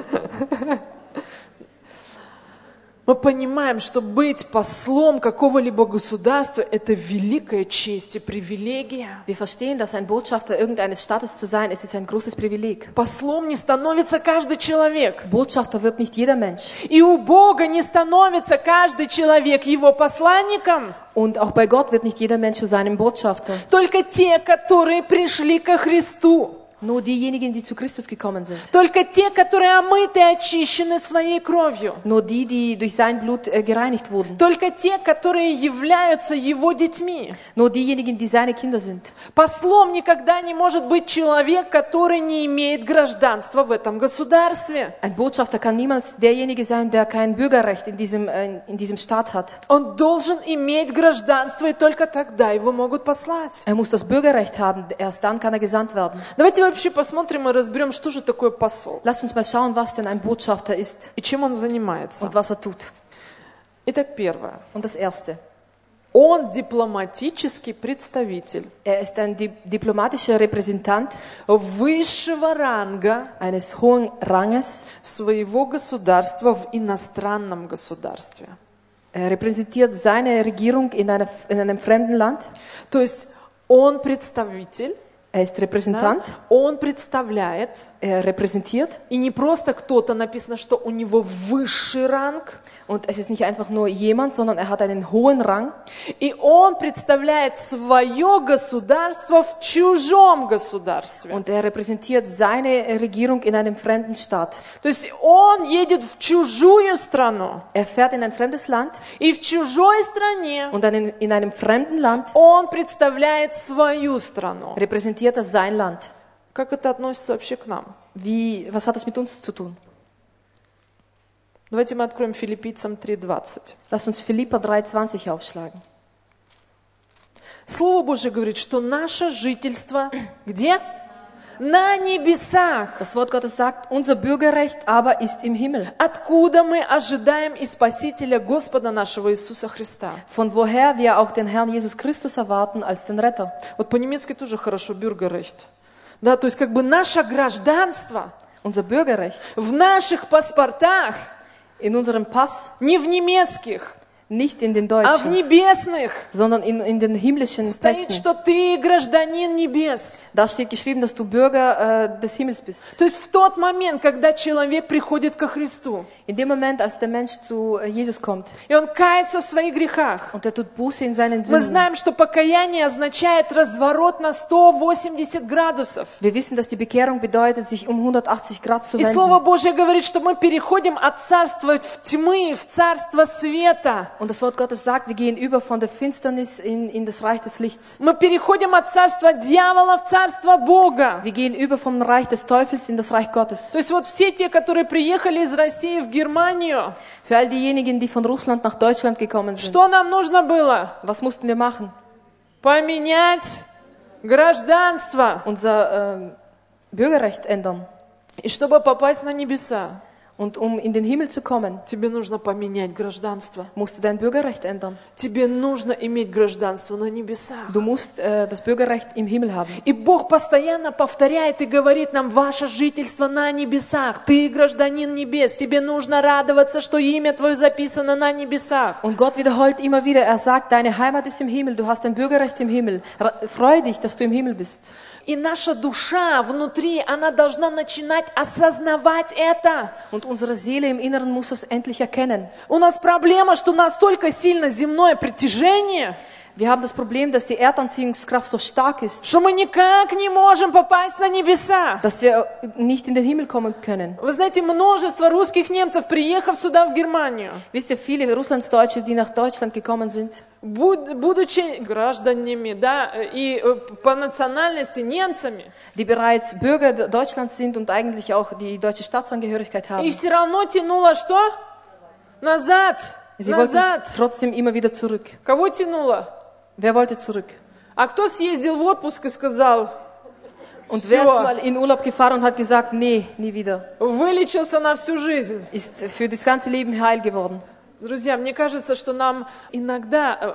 Мы понимаем, что быть послом какого-либо государства – это великая честь и привилегия. Wir verstehen, dass ein Botschafter irgendeines Staates zu sein, es ist ein großes Privileg. Послом не становится каждый человек. Botschafter wird nicht jeder Mensch. И у Бога не становится каждый человек его посланником. Und auch bei Gott wird nicht jeder Mensch zu seinem Botschafter. Только те, которые пришли ко Христу. Nur diejenigen, die zu Christus gekommen sind. Только те, которые омыты и очищены своей кровью. Nur die, die durch sein Blut gereinigt wurden. Только те, которые являются его детьми. Nur diejenigen, die seine Kinder sind. Послом никогда не может быть человек, который не имеет гражданства в этом государстве. Ein Botschafter kann niemals derjenige sein, der kein Bürgerrecht in diesem Staat hat. Он должен иметь гражданство, и только тогда его могут послать. Er muss das Bürgerrecht haben, erst dann kann er gesandt werden. Давайте вообще посмотрим и разберем, что же такое посол. Lasst uns mal schauen, was denn ein Botschafter ist И чем он занимается. und was er tut. Итак, первое. Und das Erste. Он дипломатический представитель Er ist ein diplomatischer Repräsentant высшего ранга eines hohen Ranges. своего государства в иностранном государстве. Er repräsentiert seine Regierung in einem fremden Land. То есть он представитель, Er ist Repräsentant. да? Он представляет, Er repräsentiert. и не просто кто-то, написано, что у него высший ранг, Und es ist nicht einfach nur jemand, sondern er hat einen hohen Rang. и он представляет свое государство в чужом государстве. Und er repräsentiert seine Regierung in einem fremden Staat. То есть он едет в чужую страну, Er fährt in ein fremdes Land и в чужой стране und in einem fremden Land он представляет свою страну. repräsentiert er sein Land. Как это относится вообще к нам? Was hat das mit uns zu tun? Давайте мы откроем Филиппийцам 3:20. Lass uns Philipper 3,20 aufschlagen. Слово Божье говорит, что наше жительство где? На небесах. Das Wort Gottes sagt, unser Bürgerrecht aber ist im Himmel. Откуда мы ожидаем и Спасителя Господа нашего Иисуса Христа. Von woher wir auch den Herrn Jesus Christus erwarten als den Retter. Вот по-немецки тоже хорошо Bürgerrecht. Да, то есть как бы наше гражданство Unser Bürgerrecht в наших паспортах in unserem Pass, не в немецких, nicht in den а в deutschen, небесных sondern in den himmlischen стоит, Pässen. что ты гражданин небес. Da steht geschrieben, dass du Bürger des Himmels bist. То есть в тот момент, когда человек приходит ко Христу, In dem Moment, als der Mensch zu Jesus kommt и он кается в своих грехах, und er tut Buße in seinen мы Sünden. знаем, что покаяние означает разворот на 180 градусов. Wir wissen, dass die Bekehrung bedeutet, sich um 180 Grad zu И Слово wenden. Божье говорит, что мы переходим от царства тьмы в царство света. Und das Wort Gottes sagt, wir gehen über von der Finsternis in das Reich des Lichts. Мы переходим от царства дьявола в царство Бога. Wir gehen über vom Reich des Teufels in das Reich Gottes. То есть вот все те, которые приехали из России в Германию, Für all diejenigen, die von Russland nach Deutschland gekommen sind. что нам нужно было? Was mussten wir machen? Поменять гражданство. Unser Bürgerrecht ändern. И чтобы попасть на небеса, Und um in den Himmel zu kommen, тебе нужно поменять гражданство. musst du dein Bürgerrecht ändern. Тебе нужно иметь гражданство на небесах. Du musst das Bürgerrecht im Himmel haben. И Бог постоянно повторяет и говорит нам: ваше жительство на небесах. Ты гражданин небес. Тебе нужно радоваться, что имя твое записано на небесах. Und Gott wiederholt immer wieder, er sagt, deine Heimat ist im Himmel, du hast dein Bürgerrecht im Himmel. Freu dich, dass du im Himmel bist. И наша душа внутри, она должна начинать осознавать это. Und unsere Seele im Inneren muss es endlich erkennen. У нас проблема, что настолько сильно земное притяжение, Wir haben das Problem, dass die Erdanziehungskraft so stark ist, что мы никак не можем попасть на небеса. dass wir nicht in den Himmel kommen können. Вы знаете, множество русских немцев, приехав сюда, в Германию, Wisst ihr, viele Russlandsdeutsche, die nach Deutschland gekommen sind, будучи гражданами, да, и по национальности немцами, die bereits Bürger Deutschlands sind und eigentlich auch die deutsche Staatsangehörigkeit и haben, все равно тянуло что? Назад, sie wollten назад. trotzdem immer wieder zurück. Кого тянуло? Wer wollte zurück? А кто съездил в отпуск и сказал: Und wer ist Всё. mal in Urlaub gefahren und hat gesagt, nee, nie wieder, вылечился на всю жизнь? ist für das ganze Leben heil geworden. Друзья, мне кажется, что нам иногда,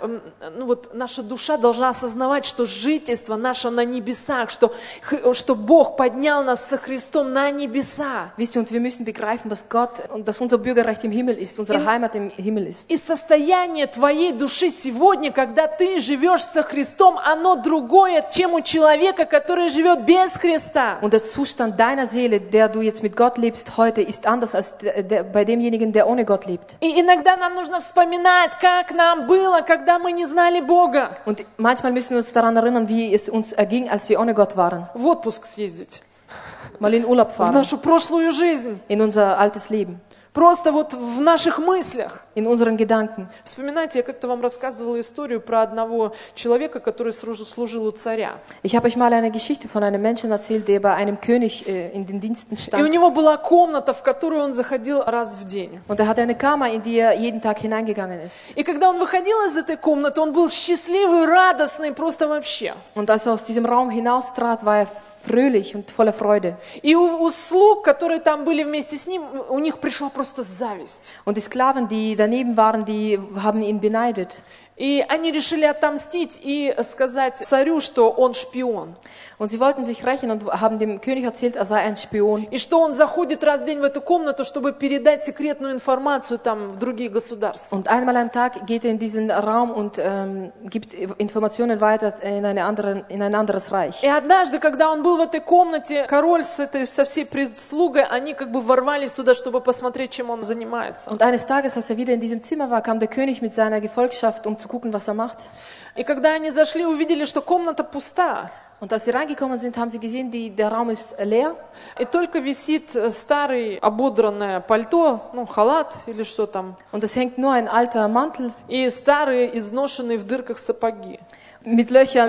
наша душа должна осознавать, что жительство наше на небесах, что Бог поднял нас со Христом на небеса. Wisst ihr, und wir müssen begreifen, dass Gott und dass unser Bürgerrecht im Himmel ist, unsere Heimat im Himmel ist. И состояние твоей души сегодня, когда ты живешь со Христом, оно другое, чем у человека, который живет без Христа. Und der Zustand deiner Seele, der du jetzt mit Gott lebst heute, ist anders als bei demjenigen, der ohne Gott lebt. И иногда нам нужно вспоминать, как нам было, когда мы не знали Бога. Und manchmal müssen wir uns daran erinnern, wie es uns erging, als wir ohne Gott waren. В отпуск съездить. Mal in Urlaub В fahren, нашу прошлую жизнь. in unser altes Leben, Просто вот в наших мыслях. in unseren Gedanken. Вспоминайте, я как-то вам рассказывала историю про одного человека, который служил у царя. Ich habe euch mal eine Geschichte von einem Menschen erzählt, der bei einem König in den Diensten И у stand. него была комната, в которую он заходил раз в день. Und er hatte eine Kammer, in die er jeden Tag hineingegangen ist. И когда он выходил из этой комнаты, он был счастливый, радостный, просто вообще. Und als er aus diesem Raum hinaustrat, war er fröhlich und voller Freude. И у слуг, которые там были вместе с ним, у них пришла просто зависть. Und die Sklaven, die daneben waren, die haben ihn beneidet. И они решили отомстить и сказать царю, что он шпион. Und sie wollten sich rächen und haben dem König erzählt, er sei ein Spion. И что он заходит раз в день в эту комнату, чтобы передать секретную информацию там в другие государства. Und einmal am Tag geht er in diesen Raum und gibt Informationen weiter in ein anderes Reich. И однажды, когда он был в этой комнате, король со всей прислугой, они как бы ворвались туда, чтобы посмотреть, чем он занимается. Und eines Tages, als er wieder in diesem Zimmer war, kam der König mit seiner Gefolgschaft, um zu gucken, was er macht. И когда они зашли, увидели, что комната пуста. Und als sie reingekommen sind, haben sie gesehen, der Raum ist leer. И только висит старый ободранное пальто, халат или что там. Und es hängt nur ein alter Mantel И старые, изношенные в дырках сапоги. mit Löchern,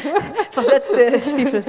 versetzte Stiefel.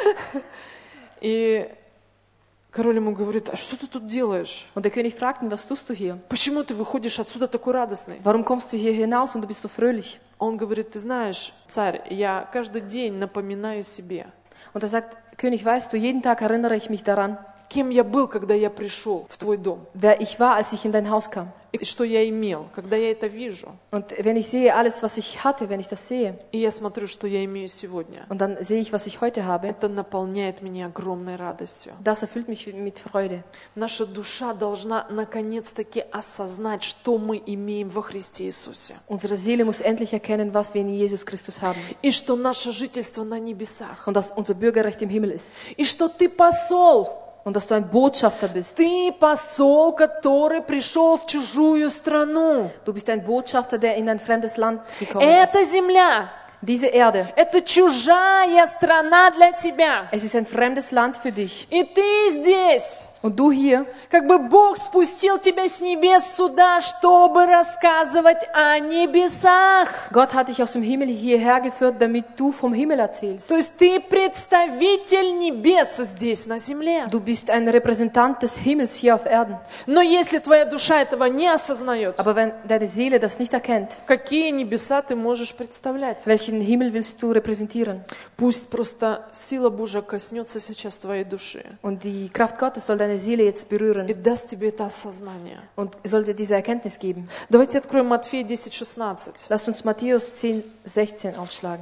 И король ему говорит: а что ты тут делаешь? Und der König fragt ihn, was tust du hier? Почему ты выходишь отсюда такой радостный? Warum kommst du hier hinaus und du bist so fröhlich? Он говорит: ты знаешь, царь, я каждый день напоминаю себе, Und er sagt, König, weißt du, jeden Tag erinnere ich mich daran, кем я был, когда я пришел в твой дом. wer ich war, als ich in dein Haus kam. И что я имел, когда я это вижу. Und wenn ich sehe, alles, was ich hatte, wenn ich das sehe, И я смотрю, что я имею сегодня. und dann sehe ich, was ich heute habe, Это наполняет меня огромной радостью. das erfüllt mich mit Freude. Наша душа должна наконец-таки осознать, что мы имеем во Христе Иисусе. Unsere Seele muss endlich erkennen, was wir in Jesus Christus haben. И что наше жительство на небесах. Und dass unser Bürgerrecht im Himmel ist. И что ты посол. Und dass du ein Botschafter bist. Ты посол, который пришел в чужую страну. Du bist ein Botschafter, der in ein fremdes Land gekommen ist. Это земля. Diese Erde, Это чужая страна для тебя. es ist ein fremdes Land für dich. И ты здесь. Und du hier, Как бы Бог спустил тебя с небес сюда, чтобы рассказывать о небесах. Gott hat dich aus dem Himmel hierher geführt, damit du vom Himmel erzählst. То есть ты представитель небес здесь на земле. Du bist ein Repräsentant des Himmels hier auf Erden. Но если твоя душа этого не осознает, Aber wenn deine Seele das nicht erkennt, какие небеса ты можешь представлять? welchen Himmel willst du repräsentieren? Пусть просто сила Божия коснется сейчас твоей души Und die Kraft Gottes soll deine Seele jetzt и berühren даст тебе это осознание. und soll dir diese Erkenntnis geben. Давайте откроем Матфея 10:16. Lasst uns Matthäus 10,16 aufschlagen.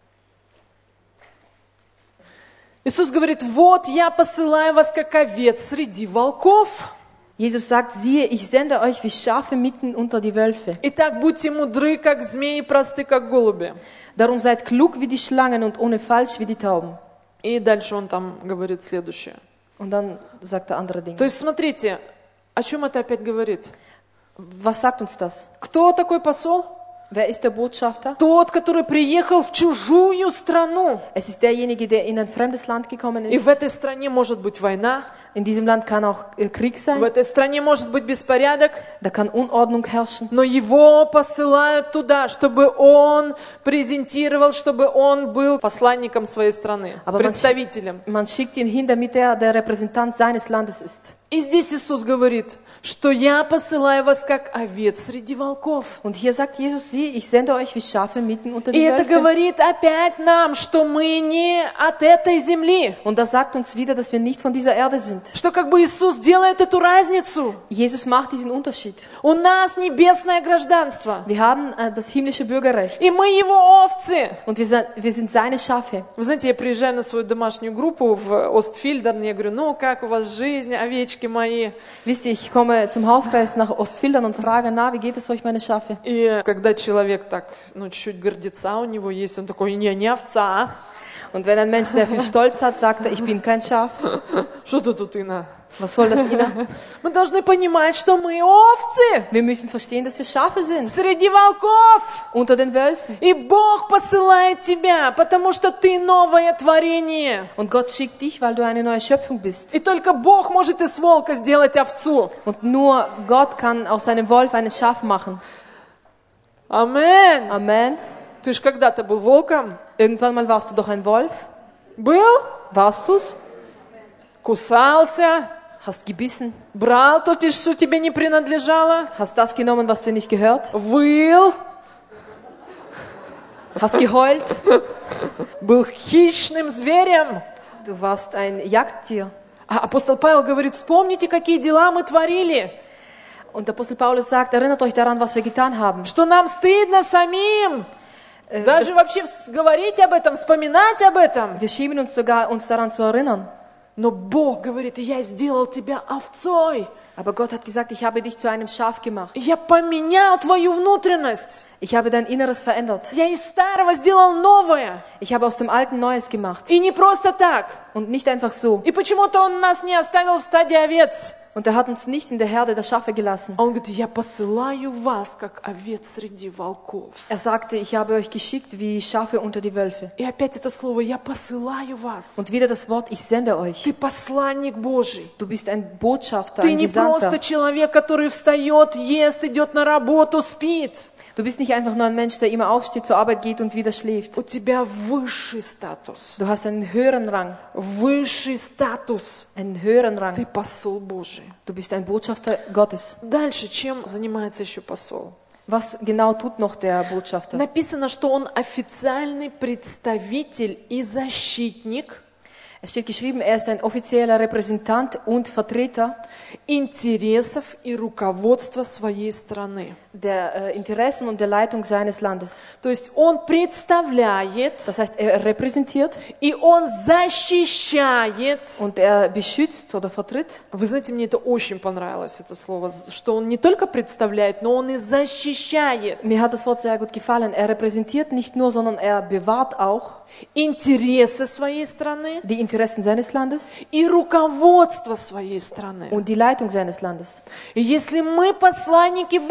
Иисус говорит: вот я посылаю вас как овец среди волков. Jesus sagt, siehe, ich sende euch wie Schafe mitten unter die Wölfe. Итак, будьте мудры, как змеи, просты, как голуби. Darum seid klug wie die Schlangen und ohne Falsch wie die Tauben. И дальше он там говорит следующее. Und dann sagt er andere Dinge. То есть, смотрите, о чем это опять говорит? Was sagt uns das? Кто такой посол? Wer ist der Botschafter? Тот, который приехал в чужую страну. Es ist derjenige, der in ein fremdes Land gekommen И ist. в этой стране может быть война, In diesem Land kann auch Krieg в sein, этой стране может быть беспорядок, da kann Unordnung herrschen. но его посылают туда, чтобы он презентировал, чтобы он был посланником своей страны, Aber представителем. man schickt ihn hin, damit er der Repräsentant seines Landes ist. И здесь Иисус говорит, что я посылаю вас как овец среди волков. Und hier sagt Jesus, sieh, ich sende euch wie Schafe mitten unter И die это Wölfe. говорит опять нам, что мы не от этой земли. Und das sagt uns wieder, dass wir nicht von dieser Erde sind. Что как бы Иисус делает эту разницу. Jesus macht diesen Unterschied. У нас небесное гражданство. Wir haben das himmlische Bürgerrecht И мы его овцы. und wir sind seine Schafe. Вы знаете, я приезжаю на свою домашнюю группу в Остфильдерн, я говорю, ну как у вас жизнь, овечки мои. Wisst ihr, ich komme zum Hauskreis nach Ostfildern und frage, na, wie geht es euch, meine Schafe? И когда человек так, ну чуть-чуть гордеца у него есть, он такой, не овца. Und wenn ein Mensch sehr viel Stolz hat, sagt er, ich bin kein Schaf. Что тут Ина? Was soll das, Ina? Мы должны понимать, что мы овцы Wir müssen verstehen, dass wir Schafe sind. среди волков. Unter den Wölfen. И Бог посылает тебя, потому что ты новое творение. Und Gott schickt dich, weil du eine neue Schöpfung bist. И только Бог может из волка сделать овцу. Und nur Gott kann aus einem Wolf einen Schaf machen. Амен. Amen. Ты ж когда-то был волком. Irgendwann mal warst du doch ein Wolf. Был? Warst du's? Кусался. Hast gebissen. Брал то, что тебе не принадлежало. Hast das genommen, was dir nicht gehört. Выл. Hast geheult. Был хищным зверем. Du warst ein Jagdtier. А апостол Павел говорит, вспомните, какие дела мы творили. Und der Apostel Paulus sagt, erinnert euch daran, was wir getan haben. Что нам стыдно самим. Даже вообще говорить об этом, вспоминать об этом. Wir schämen uns sogar, uns daran zu erinnern. Но Бог говорит, я сделал тебя овцой. Aber Gott hat gesagt, ich habe dich zu einem Schaf gemacht. Я поменял твою внутренность. Ich habe dein Inneres verändert. Я из старого сделал новое. Ich habe aus dem Alten Neues gemacht. И не просто так. Und nicht einfach so. И почему-то Он нас не оставил в стаде овец. Und er hat uns nicht in der Herde der Schafe gelassen. Он говорит, я посылаю вас, как овец среди волков. Er sagte, ich habe euch geschickt wie Schafe unter die Wölfe. И опять это слово, я посылаю вас. Und wieder das Wort, ich sende euch. Ты посланник Божий. Du bist ein Botschafter, Ты ein не просто Gesandter. человек, который встает, ест, идет на работу, спит. Du bist nicht einfach nur ein Mensch, der immer aufsteht, zur Arbeit geht und wieder schläft. У тебя высший статус. Du hast einen höheren Rang. Высший статус. Einen höheren Rang. Ты посол Божий. Du bist ein Botschafter Gottes. Дальше, чем занимается еще посол? Was genau tut noch der Botschafter? Написано, что он официальный представитель и защитник Es steht geschrieben, er ist ein offizieller Repräsentant und Vertreter интересов и руководства своей страны. der Interessen und der Leitung seines Landes. То есть он представляет Das heißt, er repräsentiert и он защищает. und er beschützt oder vertritt. Вы знаете, мне это очень понравилось, это слово, что он не только представляет, но он и защищает Mir hat das Wort sehr gut gefallen. Er repräsentiert nicht nur, sondern er bewahrt auch интересы своей страны die Interessen seines Landes и руководство своей страны. und die Leitung seines Landes. И если мы посланники Божии,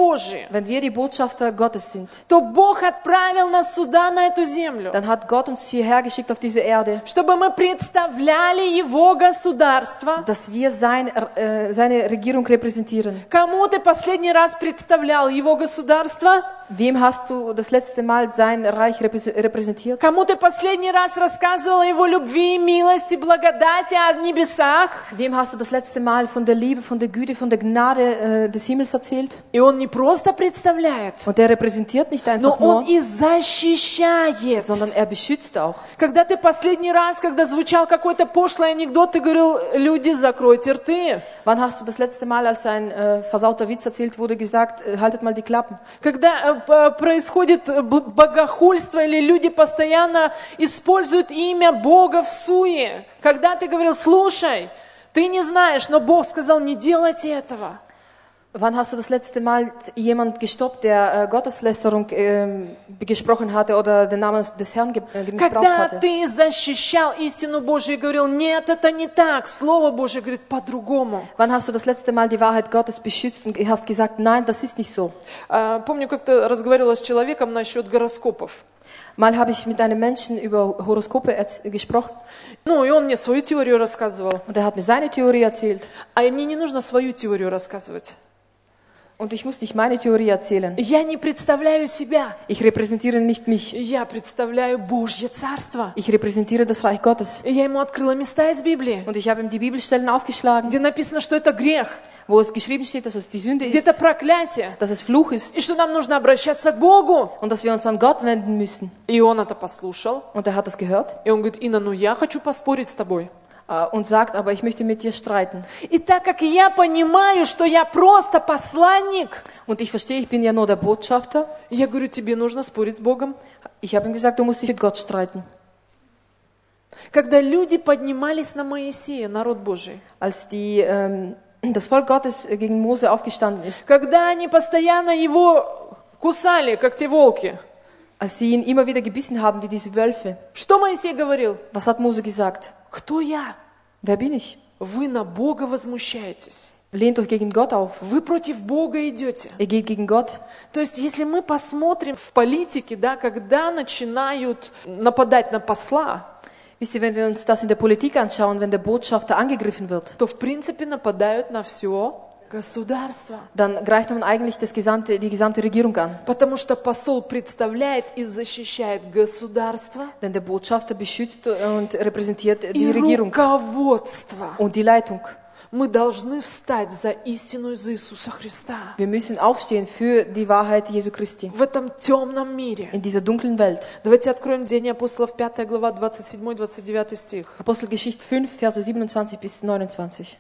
Wenn wir die Botschafter Gottes sind, то Бог отправил нас сюда, на эту землю, dann hat Gott uns hierher geschickt auf diese Erde, чтобы мы представляли Его государство. dass wir seine Regierung repräsentieren. Кому ты последний раз представлял Его государство? Wem hast du das letzte Mal sein Reich repräsentiert? Кому ты последний раз рассказывал о Его любви, милости, благодати о небесах? Wem hast du das letzte Mal von der Liebe, von der Güte, von der Gnade des Himmels erzählt? И Он не просто представляет, Und der repräsentiert nicht но einfach Он nur, и защищает. sondern er beschützt auch. Когда ты последний раз, когда звучал какой-то пошлый анекдот, ты говорил, люди, закройте рты. Wann hast du das letzte Mal, als ein versauter Witz erzählt wurde, gesagt, haltet mal die Klappen? Когда происходит богохульство или люди постоянно используют имя Бога в суе. Когда ты говорил, слушай, ты не знаешь, но Бог сказал, не делайте этого. Wann hast du das letzte Mal jemand gestoppt, der Gotteslästerung gesprochen hatte oder den Namen des Herrn missbraucht Когда hatte? ты защищал истину Божию и говорил, нет, это не так, Слово Божье говорит по-другому. Wann hast du das letzte Mal die Wahrheit Gottes beschützt und hast gesagt, nein, das ist nicht so? Помню, как-то разговаривала с человеком насчет гороскопов. Mal habe ich mit einem Menschen über Horoskope gesprochen Ну, и он мне свою теорию рассказывал. und er hat mir seine Theorie erzählt. А мне не нужно свою теорию рассказывать. Und ich muss nicht meine Theorie erzählen. Я не представляю себя. Ich repräsentiere nicht mich. Я представляю Божье Царство. Ich repräsentiere das Reich Gottes. И я ему открыла места из Библии, Und ich habe ihm die Bibelstellen aufgeschlagen, где написано, что это грех, wo es geschrieben steht, dass es die Sünde где ist, это проклятие, dass es Fluch ist и что нам нужно обращаться к Богу. und dass wir uns an Gott wenden müssen. И он это послушал, Und er hat das gehört и он говорит, Инна, ну я хочу поспорить с тобой. und sagt, aber ich möchte mit dir streiten. И так как я понимаю, что я просто посланник, Und ich verstehe, ich bin ja nur der Botschafter. я говорю, тебе нужно спорить с Богом. Ich habe ihm gesagt, du musst dich mit Gott streiten. Когда люди поднимались на Моисея, народ Божий, Als das Volk Gottes gegen Mose aufgestanden ist, когда они постоянно его кусали, как те волки, als sie ihn immer wieder gebissen haben wie diese Wölfe, что Моисей говорил? was hat Mose gesagt? Кто я? Wer bin ich? Вы на Бога возмущаетесь. Lehnt euch gegen Gott auf. Вы против Бога идете. Ihr geht gegen Gott. То есть, если мы посмотрим в политике, да, когда начинают нападать на посла, Wisst ihr, wenn wir uns das in der Politik anschauen, wenn der Botschafter angegriffen wird, то в принципе нападают на все государство. dann greift man eigentlich die gesamte Regierung an. Потому что посол представляет и защищает государство Denn der Botschafter beschützt und repräsentiert die и Regierung руководство. und die Leitung. Мы должны встать за истину из Иисуса Христа Wir müssen aufstehen für die Wahrheit Jesu Christi в этом темном мире. in dieser dunklen Welt. Давайте откроем Деяния апостолов, 5 глава, 27-29 стих. Apostelgeschichte 5, Verse 27 bis 29.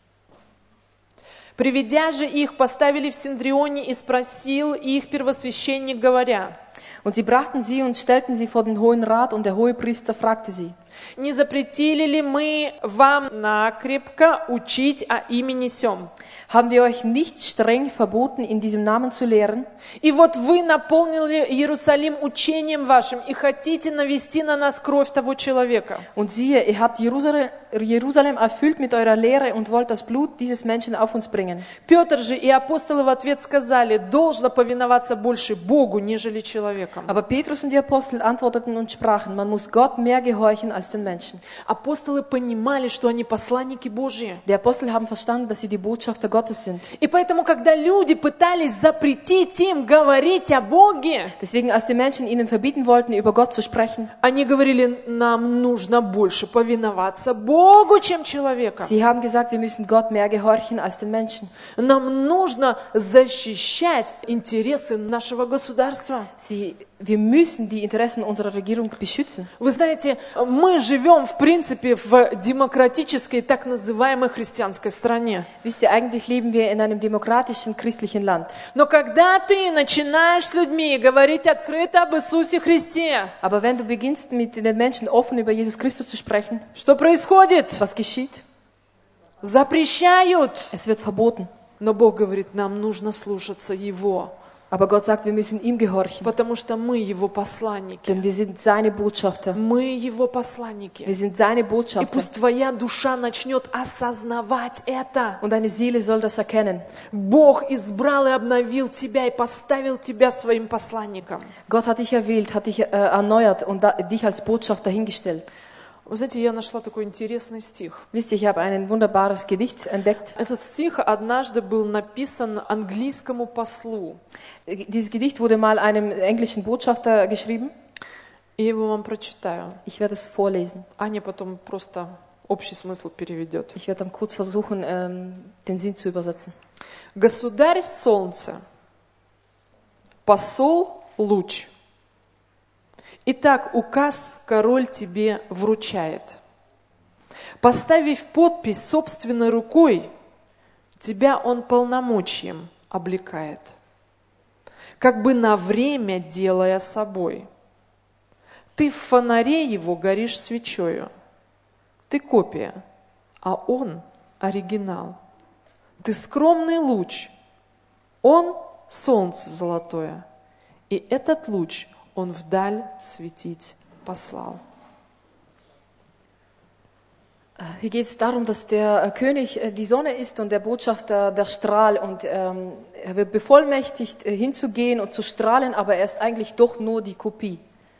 «Приведя же их, поставили в Синдрионе, и спросил их первосвященник, говоря, Und sie brachten sie und stellten sie vor den Hohen Rat, und der Hohepriester fragte sie: не запретили ли мы вам накрепко учить о имени сем? Haben wir euch nicht streng verboten, in diesem Namen zu lehren? И вот вы наполнили Иерусалим учением вашим и хотите навести на нас кровь того человека». Und siehe, ihr habt Jerusalem erfüllt mit eurer Lehre und wollt das Blut dieses Menschen auf uns bringen. Петр же и апостолы в ответ сказали, должно повиноваться больше Богу, нежели человеком. Aber Petrus und die Apostel antworteten und sprachen: Man muss Gott mehr gehorchen als den Menschen. Апостолы понимали, что они посланники Божьи. Die Apostel haben verstanden, dass sie die Botschafter Gottes sind. И поэтому, когда люди пытались запретить им говорить о Боге, Deswegen, als die Menschen ihnen verbieten wollten, über Gott zu sprechen, они говорили, нам нужно больше повиноваться Богу, чем человеком. sie haben gesagt, wir müssen Gott mehr gehorchen als den Menschen. Нам нужно защищать интересы нашего государства. Wir müssen die Interessen unserer Regierung beschützen. Вы знаете, мы живем, в принципе, в демократической, так называемой христианской стране. Wisst ihr, eigentlich leben wir in einem demokratischen, christlichen Land. Но когда ты начинаешь с людьми говорить открыто об Иисусе Христе, Aber wenn du beginnst, mit den Menschen offen über Jesus Christus zu sprechen, что происходит? was geschieht? Запрещают. Es wird verboten. Но Бог говорит, нам нужно слушаться Его. Aber Gott sagt, wir müssen ihm gehorchen, потому что мы Его посланники. denn wir sind seine Botschafter. Мы Его посланники. Wir sind seine И Botschafter. пусть твоя душа начнет осознавать это. Und deine Seele soll das erkennen. Бог избрал и обновил тебя и поставил тебя своим посланником. Gott hat dich erwählt, hat dich erneuert und dich als Botschafter hingestellt. Вы знаете, я нашла такой интересный стих. Wisst ihr, ich habe ein wunderbares Gedicht entdeckt. Этот стих однажды был написан английскому послу. Dieses Gedicht wurde mal einem englischen Botschafter geschrieben. Я его вам прочитаю. Ich werde es vorlesen. Аня потом просто общий смысл переведет. Ich werde dann kurz versuchen, den Sinn zu übersetzen. Государь солнце, посол луч. Итак, указ король тебе вручает. Поставив подпись собственной рукой, тебя он полномочием облекает, как бы на время делая собой. Ты в фонаре его горишь свечою. Ты копия, а он оригинал. Ты скромный луч, он солнце золотое, и этот луч он вдаль светить послал. Hier geht es darum, dass der König die Sonne ist und der Botschafter der Strahl. Und er wird bevollmächtigt, hinzugehen und zu strahlen, aber er ist eigentlich doch nur die Kopie.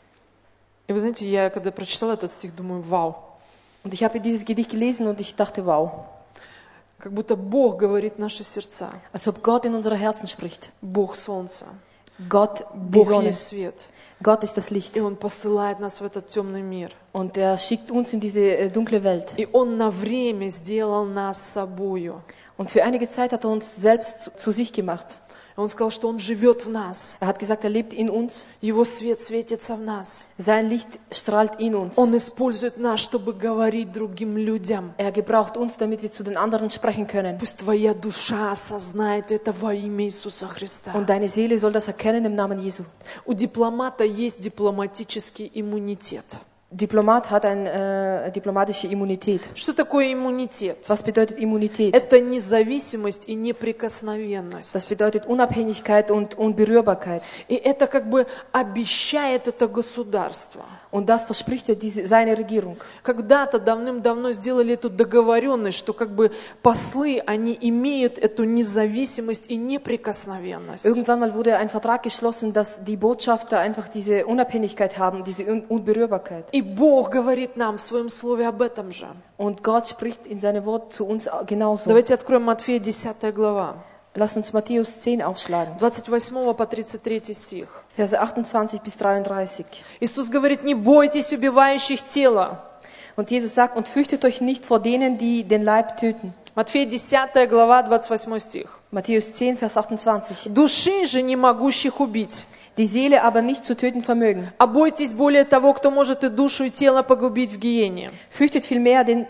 И вы знаете, я когда прочитала этот стих, думаю, вау. Und ich habe dieses Gedicht gelesen und ich dachte, wow. Как будто Бог говорит наши сердца. Als ob Gott in unsere Herzen spricht. Бог солнца. Gott, die Бог Sonne. есть свет. Gott ist das Licht. И Он посылает нас в этот темный мир. Und er schickt uns in diese dunkle Welt. И Он на время сделал нас собою. Und für einige Zeit hat er uns selbst zu sich gemacht. Он сказал, что Он живет в нас. Er hat gesagt, er lebt in uns. Его свет светится в нас. Sein Licht strahlt in uns. Он использует нас, чтобы говорить другим людям. Er gebraucht uns, damit wir zu den anderen sprechen können. Пусть твоя душа осознает это во имя Иисуса Христа. Und deine Seele soll das erkennen im Namen Jesu. У дипломата есть дипломатический иммунитет. Diplomat hat eine diplomatische Immunität. Что такое иммунитет? Was bedeutet Immunität? Это независимость и неприкосновенность. Das bedeutet Unabhängigkeit und Unberührbarkeit. И это как бы обещает это государство. Und das verspricht er seine Regierung. Когда-то давным-давно сделали эту договоренность, что как бы послы, они имеют эту независимость и неприкосновенность. Irgendwann mal wurde ein Vertrag geschlossen, dass die Botschafter einfach diese Unabhängigkeit haben, diese Unberührbarkeit. И Бог говорит нам в Своем Слове об этом же. Und Gott spricht in seinem Wort zu uns genauso. Давайте откроем Матфея 10 глава, Lass uns Matthäus 10 aufschlagen. 28 по 33 стих. Verse 28 bis 33. Иисус говорит, не бойтесь убивающих тело. Und Jesus sagt, und fürchtet euch nicht vor denen, die den Leib töten. Матфея 10 глава, 28 стих. Matthäus 10, Vers 28. Души же не могущих убить. Die Seele aber nicht zu töten vermögen. А бойтесь более того, кто может и душу, и тело погубить в гиене. Fürchtet vielmehr den,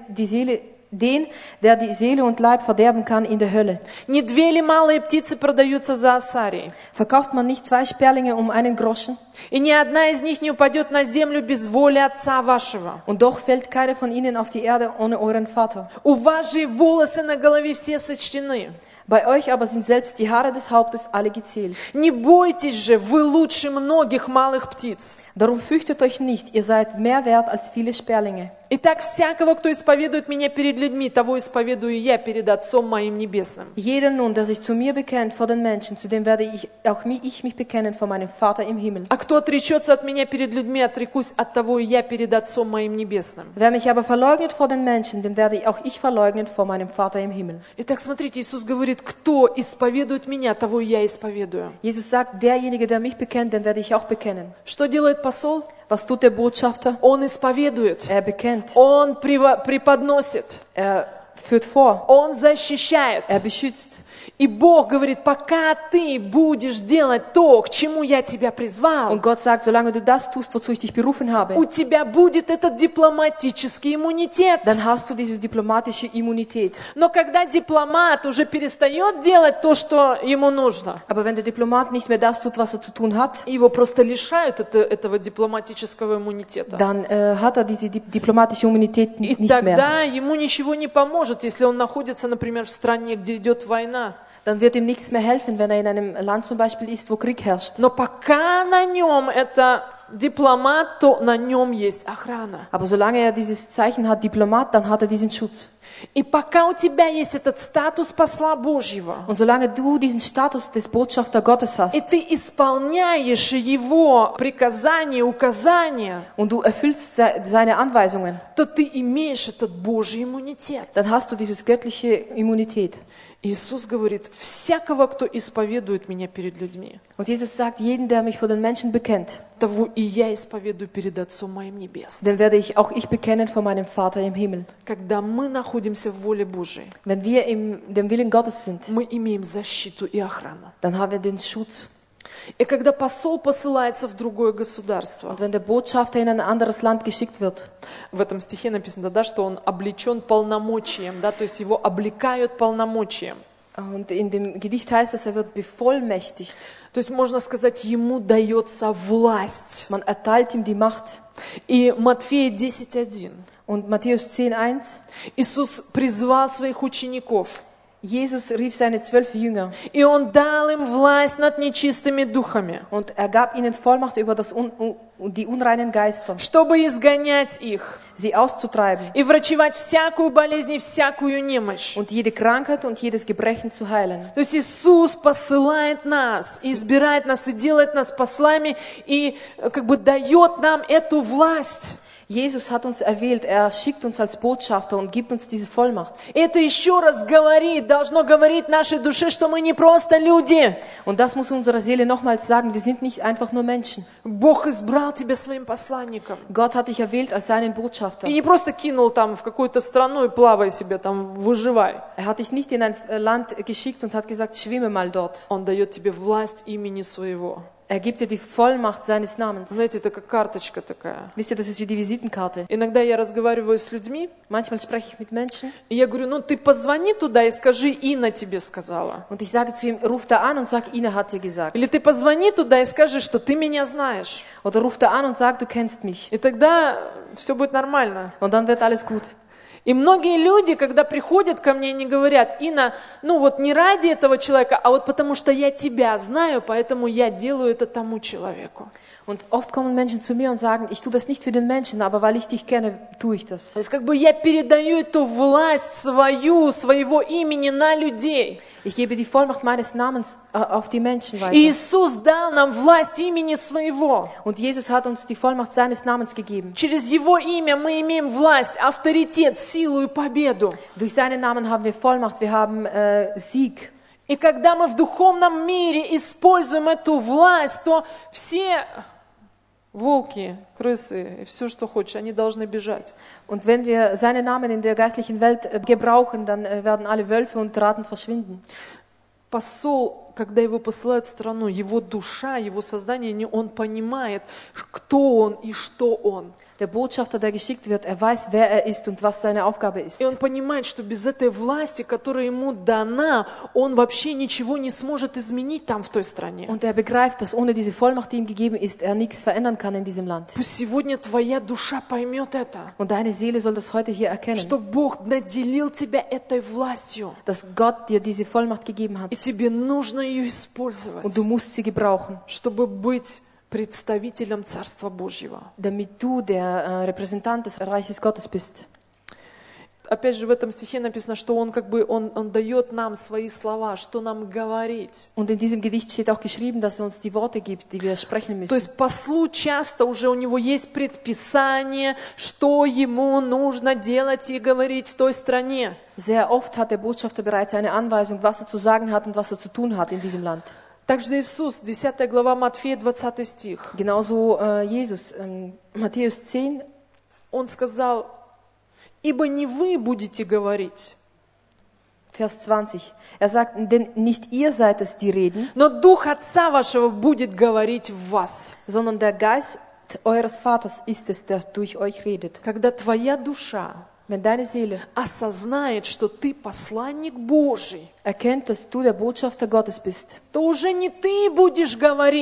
der die Seele und Leib verderben kann in der Hölle. Не две ли малые птицы продаются за осарий? Verkauft man nicht 2 Sperlinge um einen Groschen? И ни одна из них не упадет на землю без воли Отца вашего. Und doch fällt keine von ihnen auf die Erde ohne euren Vater. У вас же и волосы на голове все сочтены. Bei euch aber sind selbst die Haare des Hauptes alle gezählt. Не бойтесь же, вы лучше многих малых птиц. Darum fürchtet euch nicht, ihr seid mehr wert als viele Sperlinge. Итак, всякого, кто исповедует меня перед людьми, того исповедую я перед Отцом моим Небесным. Jeder nun, der sich zu mir bekennt vor den Menschen, zu dem werde auch ich mich bekennen vor meinem Vater im Himmel. А кто отречется от меня перед людьми, отрекусь от того и я перед Отцом моим Небесным. Wer mich aber verleugnet vor den Menschen, den werde auch ich verleugnen vor meinem Vater im Himmel. Итак, смотрите, Иисус говорит, кто исповедует меня, того и я исповедую. Jesus sagt, derjenige, der mich bekennt, den werde ich auch bekennen. Что делает посол? Was tut der Botschafter? Он исповедует. Er bekennt. Он преподносит. Er führt vor. Он защищает. Er beschützt. И Бог говорит, пока ты будешь делать то, к чему я тебя призвал, Und Gott sagt, solange du das tust, wozu ich dich berufen habe, у тебя будет этот дипломатический иммунитет. dann hast du diese diplomatische Immunität. Но когда дипломат уже перестает делать то, что ему нужно, Aber wenn der Diplomat nicht mehr das tut, was er zu tun hat, его просто лишают этого дипломатического иммунитета. dann hat er diese diplomatische Immunität И nicht mehr. тогда ему ничего не поможет, если он находится, например, в стране, где идет война. dann wird ihm nichts mehr helfen, wenn er in einem Land zum Beispiel ist, wo Krieg herrscht. Но пока на нем это дипломат, то на нем есть охрана. Aber solange er dieses Zeichen hat, Diplomat, dann hat er diesen Schutz. И пока у тебя есть этот статус посла Божьего, Und solange du diesen Status des Botschafter Gottes hast и ты исполняешь его приказания, указания, und du erfüllst seine Anweisungen, то ты имеешь этот Божий иммунитет. dann hast du dieses göttliche Immunität. Иисус говорит, всякого, кто исповедует меня перед людьми, Und Jesus sagt, jeden, der mich vor den Menschen bekennt, того и я исповедую перед Отцом моим Небесным. den werde auch ich bekennen vor meinem Vater im Himmel. Когда мы находимся в воле Божией, Wenn wir dem Willen Gottes sind, мы имеем защиту и охрану. dann haben wir den Schutz. И когда посол посылается в другое государство, Und wenn der Botschafter in ein anderes Land geschickt wird, в этом стихе написано, да, что он облечен полномочием, да, то есть его облекают полномочием. und in dem Gedicht heißt es, er wird bevollmächtigt. То есть, можно сказать, ему дается власть. Man erteilt ihm die Macht. И Матфея 10:1. Und Matthäus 10,1, Иисус призвал своих учеников, Jesus rief seine 12 Jünger и Он дал им власть над нечистыми духами, und er gab ihnen Vollmacht über die unreinen Geister, чтобы изгонять их sie auszutreiben и врачевать всякую болезнь и всякую немощь. und jede Krankheit und jedes Gebrechen zu heilen. То есть Иисус посылает нас, избирает нас и делает нас послами, и как бы дает нам эту власть. Jesus hat uns erwählt, er schickt uns als Botschafter und gibt uns diese Vollmacht. Это еще раз говорит, должно говорить нашей душе, что мы не просто люди. Und das muss unserer Seele nochmals sagen, wir sind nicht einfach nur Menschen. Бог избрал тебя своим посланником. Gott hat dich erwählt als seinen Botschafter. И не просто кинул там в какую-то страну и плавай себе там, выживай. Er hat dich nicht in ein Land geschickt und hat gesagt, schwimme mal dort. Он дает тебе власть имени своего. Er gibt dir die Vollmacht seines Namens. Знаете, это как карточка такая. Wisst ihr, das ist wie die Visitenkarte. Иногда я разговариваю с людьми, Manchmal spreche ich mit Menschen и я говорю, ну ты позвони туда и скажи, Инна тебе сказала. und ich sage zu ihm, ruf da an und sag, Ina hat dir gesagt. Или ты позвони туда и скажи, что ты меня знаешь. Oder ruf da an und sag, du kennst mich. И тогда все будет нормально. Und dann wird alles gut. И многие люди, когда приходят ко мне, они говорят, Инна, ну вот не ради этого человека, а вот потому что я тебя знаю, поэтому я делаю это тому человеку. Und oft kommen Menschen zu mir und sagen, ich tue das nicht für den Menschen, aber weil ich dich kenne, tue ich das. То есть как бы я передаю эту власть свою, своего имени на людей. Ich gebe die Vollmacht meines Namens auf die Menschen weiter. И Иисус дал нам власть имени своего. Und Jesus hat uns die Vollmacht seines Namens gegeben. Через Его имя мы имеем власть, авторитет, силу и победу. Durch seinen Namen haben wir Vollmacht, wir haben Sieg. И когда мы в духовном мире используем эту власть, то все волки, крысы и все, что хочешь, они должны бежать. Und wenn wir seinen Namen in der geistlichen Welt gebrauchen, dann werden alle Wölfe und Ratten verschwinden. Посол, когда его посылают в страну, его душа, его сознание, он понимает, кто он и что он. Der Botschafter, der geschickt wird, er weiß, wer er ist und was seine Aufgabe ist. И он понимает, что без этой власти, которая ему дана, он вообще ничего не сможет изменить там, в той стране. Und er begreift, dass ohne diese Vollmacht, die ihm gegeben ist, er nichts verändern kann in diesem Land. Пусть сегодня твоя душа поймет это, Und deine Seele soll das heute hier erkennen, что Бог наделил тебя этой властью, dass Gott dir diese Vollmacht gegeben hat. и тебе нужно ее Und использовать, du musst sie gebrauchen, чтобы быть представителем Царства Божьего. damit du der Repräsentant des Reiches Gottes bist. Опять же, в этом стихе написано, что он как бы, он дает нам свои слова, что нам говорить. Und in diesem Gedicht steht auch geschrieben, dass er uns die Worte gibt, die wir sprechen То müssen. есть послу часто уже у него есть предписание, что ему нужно делать и говорить в той стране. Sehr oft hat der Botschafter bereits eine Anweisung, was er zu sagen hat und was er zu tun hat in diesem Land. Также Иисус, 10 глава Матфея, 20 стих, Genauso Jesus, Matthäus 10, Он сказал, «Ибо не вы будете говорить, Vers 20. Er sagt, denn nicht ihr seid es, die reden, но Дух Отца вашего будет говорить в вас». sondern der Geist eures Vaters ist es, der durch euch redet. Когда твоя душа Wenn deine Seele осознает, что ты посланник Божий, erkennt, dass du der Botschafter Gottes bist, то уже не ты будешь говорить,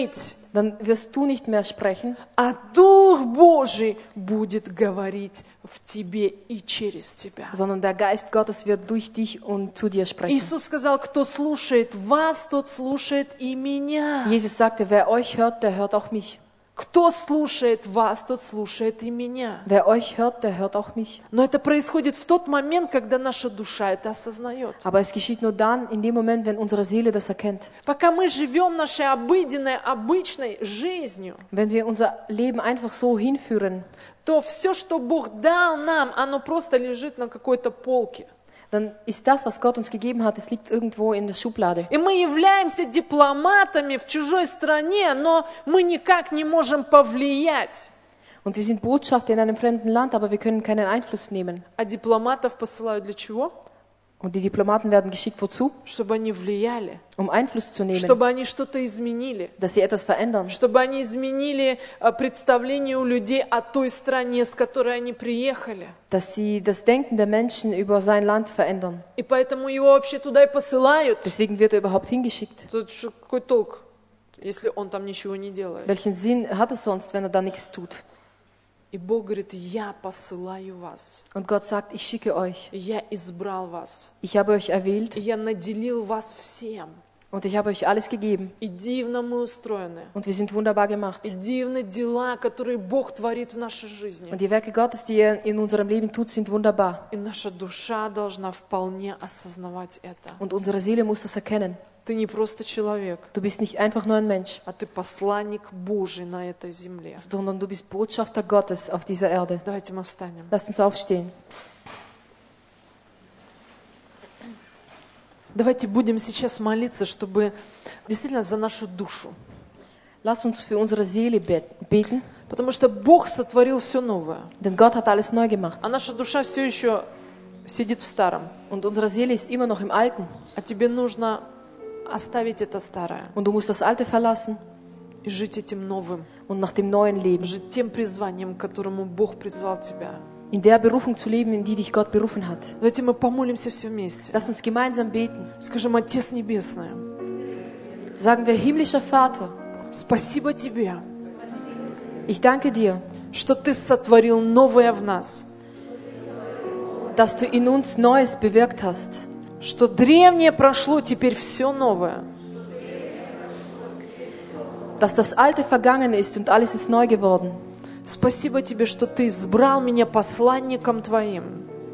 dann wirst du nicht mehr sprechen, а Дух Божий будет говорить в тебе и через тебя. sondern der Geist Gottes wird durch dich und zu dir sprechen. Иисус сказал, кто слушает вас, тот слушает и меня. Jesus sagte, wer euch hört, der hört auch mich. Кто слушает вас, тот слушает и меня. Wer euch hört, der hört auch mich. Но это происходит в тот момент, когда наша душа это осознает. Aber es geschieht nur dann, in dem Moment, wenn unsere Seele das erkennt. Пока мы живем нашей обыденной, обычной жизнью, Wenn wir unser Leben einfach so hinführen, то все, что Бог дал нам, оно просто лежит на какой-то полке. dann ist das, was Gott uns gegeben hat, es liegt irgendwo in der Schublade. И мы являемся дипломатами в чужой стране, но мы никак не можем повлиять. Und wir sind Botschafter in einem fremden Land, aber wir können keinen Einfluss nehmen. А дипломатов посылают для чего? Und die Diplomaten werden geschickt wozu? Чтобы они влияли, Um Einfluss zu nehmen, чтобы они что-то изменили, dass sie etwas verändern, чтобы они изменили представление у людей о той стране, с которой они приехали. dass sie das Denken der Menschen über sein Land verändern. И поэтому его вообще туда и посылают. Deswegen wird er überhaupt hingeschickt. Тут какой толк, если он там ничего не делает? Welchen Sinn hat es sonst, wenn er da nichts tut? И Бог говорит, я посылаю вас, Und Gott sagt, ich schicke euch. я избрал вас, Ich habe euch erwählt и я наделил вас всем. und ich habe euch alles gegeben. И дивно мы устроены. Und wir sind wunderbar gemacht. И дивны дела, которые Бог творит в нашей жизни. Und die Werke Gottes, die er in unserem Leben tut, sind wunderbar. И наша душа должна вполне осознавать это. Und unsere Seele muss das erkennen. Ты не просто человек, Du bist nicht einfach nur ein Mensch, а ты посланник Божий на этой земле. sondern du bist Botschafter Gottes auf dieser Erde. Давайте мы встанем. Lasst uns aufstehen. Давайте будем сейчас молиться, чтобы действительно за нашу душу. Lass uns für unsere Seele beten, Потому что Бог сотворил все новое. denn Gott hat alles neu gemacht. А наша душа все еще сидит в старом. Und unsere Seele ist immer noch im Alten. А тебе нужно оставить это старое Und du musst das Alte verlassen и жить этим новым. und nach dem Neuen leben. Жить тем призванием, к которому Бог призвал тебя. In der Berufung zu leben, in die dich Gott berufen hat. Давайте мы помолимся все вместе. Lass uns gemeinsam beten. Скажем, Отец Небесный, Sagen wir, himmlischer Vater, спасибо Тебе, ich danke dir, что Ты сотворил новое в нас, dass du in uns Neues bewirkt hast. что древнее прошло, теперь все новое. Dass das Alte vergangen ist und alles ist neu geworden. Спасибо Тебе, что Ты избрал меня посланником Твоим.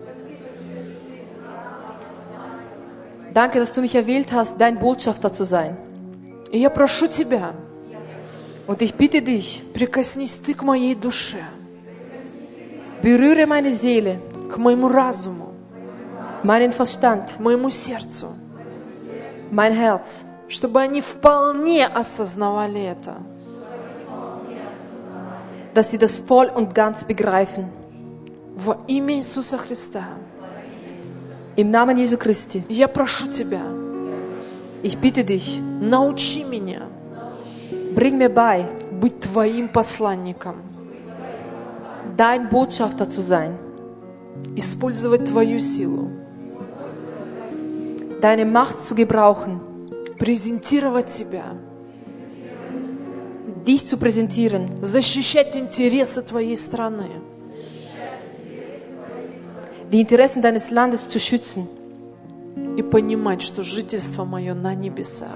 Danke, dass du mich erwählt hast, dein Botschafter zu sein. И я прошу Тебя, Und ich bitte dich, прикоснись Ты к моей душе, berühre meine Seele, к моему разуму, meinen Verstand, к моему сердцу, mein Herz, чтобы они вполне осознавали это. dass sie das voll und ganz begreifen. Во имя Иисуса Христа Im Namen Jesu Christi, я прошу Тебя, ich bitte dich, научи меня bring mir bei, быть Твоим посланником, dein Botschafter zu sein, использовать Твою силу, deine Macht zu gebrauchen, презентировать Тебя, dich zu präsentieren, защищать интересы Твоей страны, die Interessen deines Landes zu schützen и понимать, что жительство мое на небесах.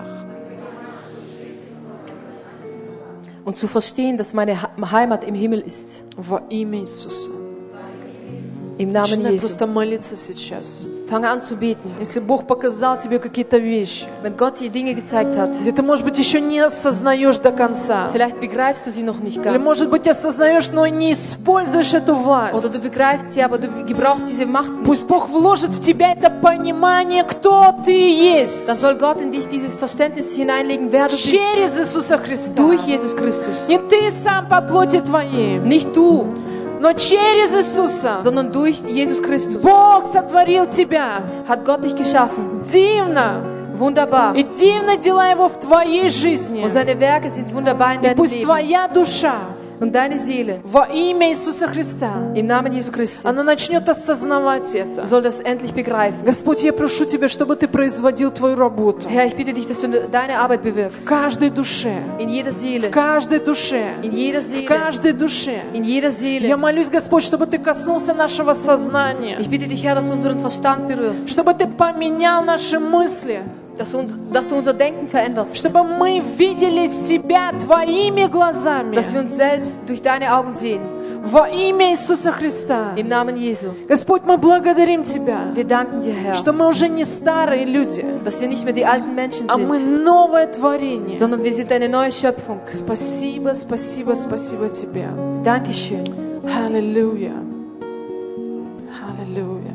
und zu verstehen, dass meine Heimat im Himmel ist. Во имя Иисуса. Im Namen Начинай Jesu. просто молиться сейчас. Fange an zu beten. Если Бог показал тебе какие-то вещи, Wenn Gott dir Dinge gezeigt hat, где ты, может быть, еще не осознаешь до конца, vielleicht begreifst du sie noch nicht или, ganz. может быть, осознаешь, но не используешь эту Oder du власть, begreifst sie, aber du gebrauchst diese Macht nicht. пусть Бог вложит в тебя это понимание, кто ты Dann есть, soll Gott in dich dieses Verständnis hineinlegen, wer du bist. через Иисуса Христа. Durch Jesus Christus. Не ты сам по плоти твоей, Nicht du, но через Иисуса. sondern durch Jesus Christus. Бог сотворил тебя. Hat Gott dich geschaffen. Дивно. Wunderbar. И дивно дела Его в твоей жизни. Und seine Werke sind wunderbar in И deinem пусть Leben. твоя душа Und deine Seele во имя Иисуса Христа, im Namen Jesu Christi она начнет осознавать это. soll das endlich begreifen. Господь, я прошу Тебя, чтобы Ты производил Твою работу Herr, ich bitte dich, dass du deine Arbeit в bewirkst. каждой душе, In jeder в Seele, каждой душе, in jeder в Seele, каждой душе. in jeder Я Seele. молюсь, Господь, чтобы Ты коснулся нашего сознания, Ich bitte dich, Herr, dass du unseren Verstand berührst, чтобы Ты поменял наши мысли, dass du unser Denken veränderst, чтобы мы видели себя Твоими глазами dass wir uns selbst durch deine Augen sehen. во имя Иисуса Христа. Im Namen Jesu. Господь, мы благодарим Тебя, Wir danken dir, Herr, что мы уже не старые люди, dass wir nicht mehr die alten Menschen а мы sind, новое творение. sondern wir sind eine neue Schöpfung. Спасибо, спасибо, спасибо Тебе. Dankeschön. Аллилуйя. Аллилуйя.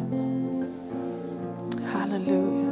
Аллилуйя.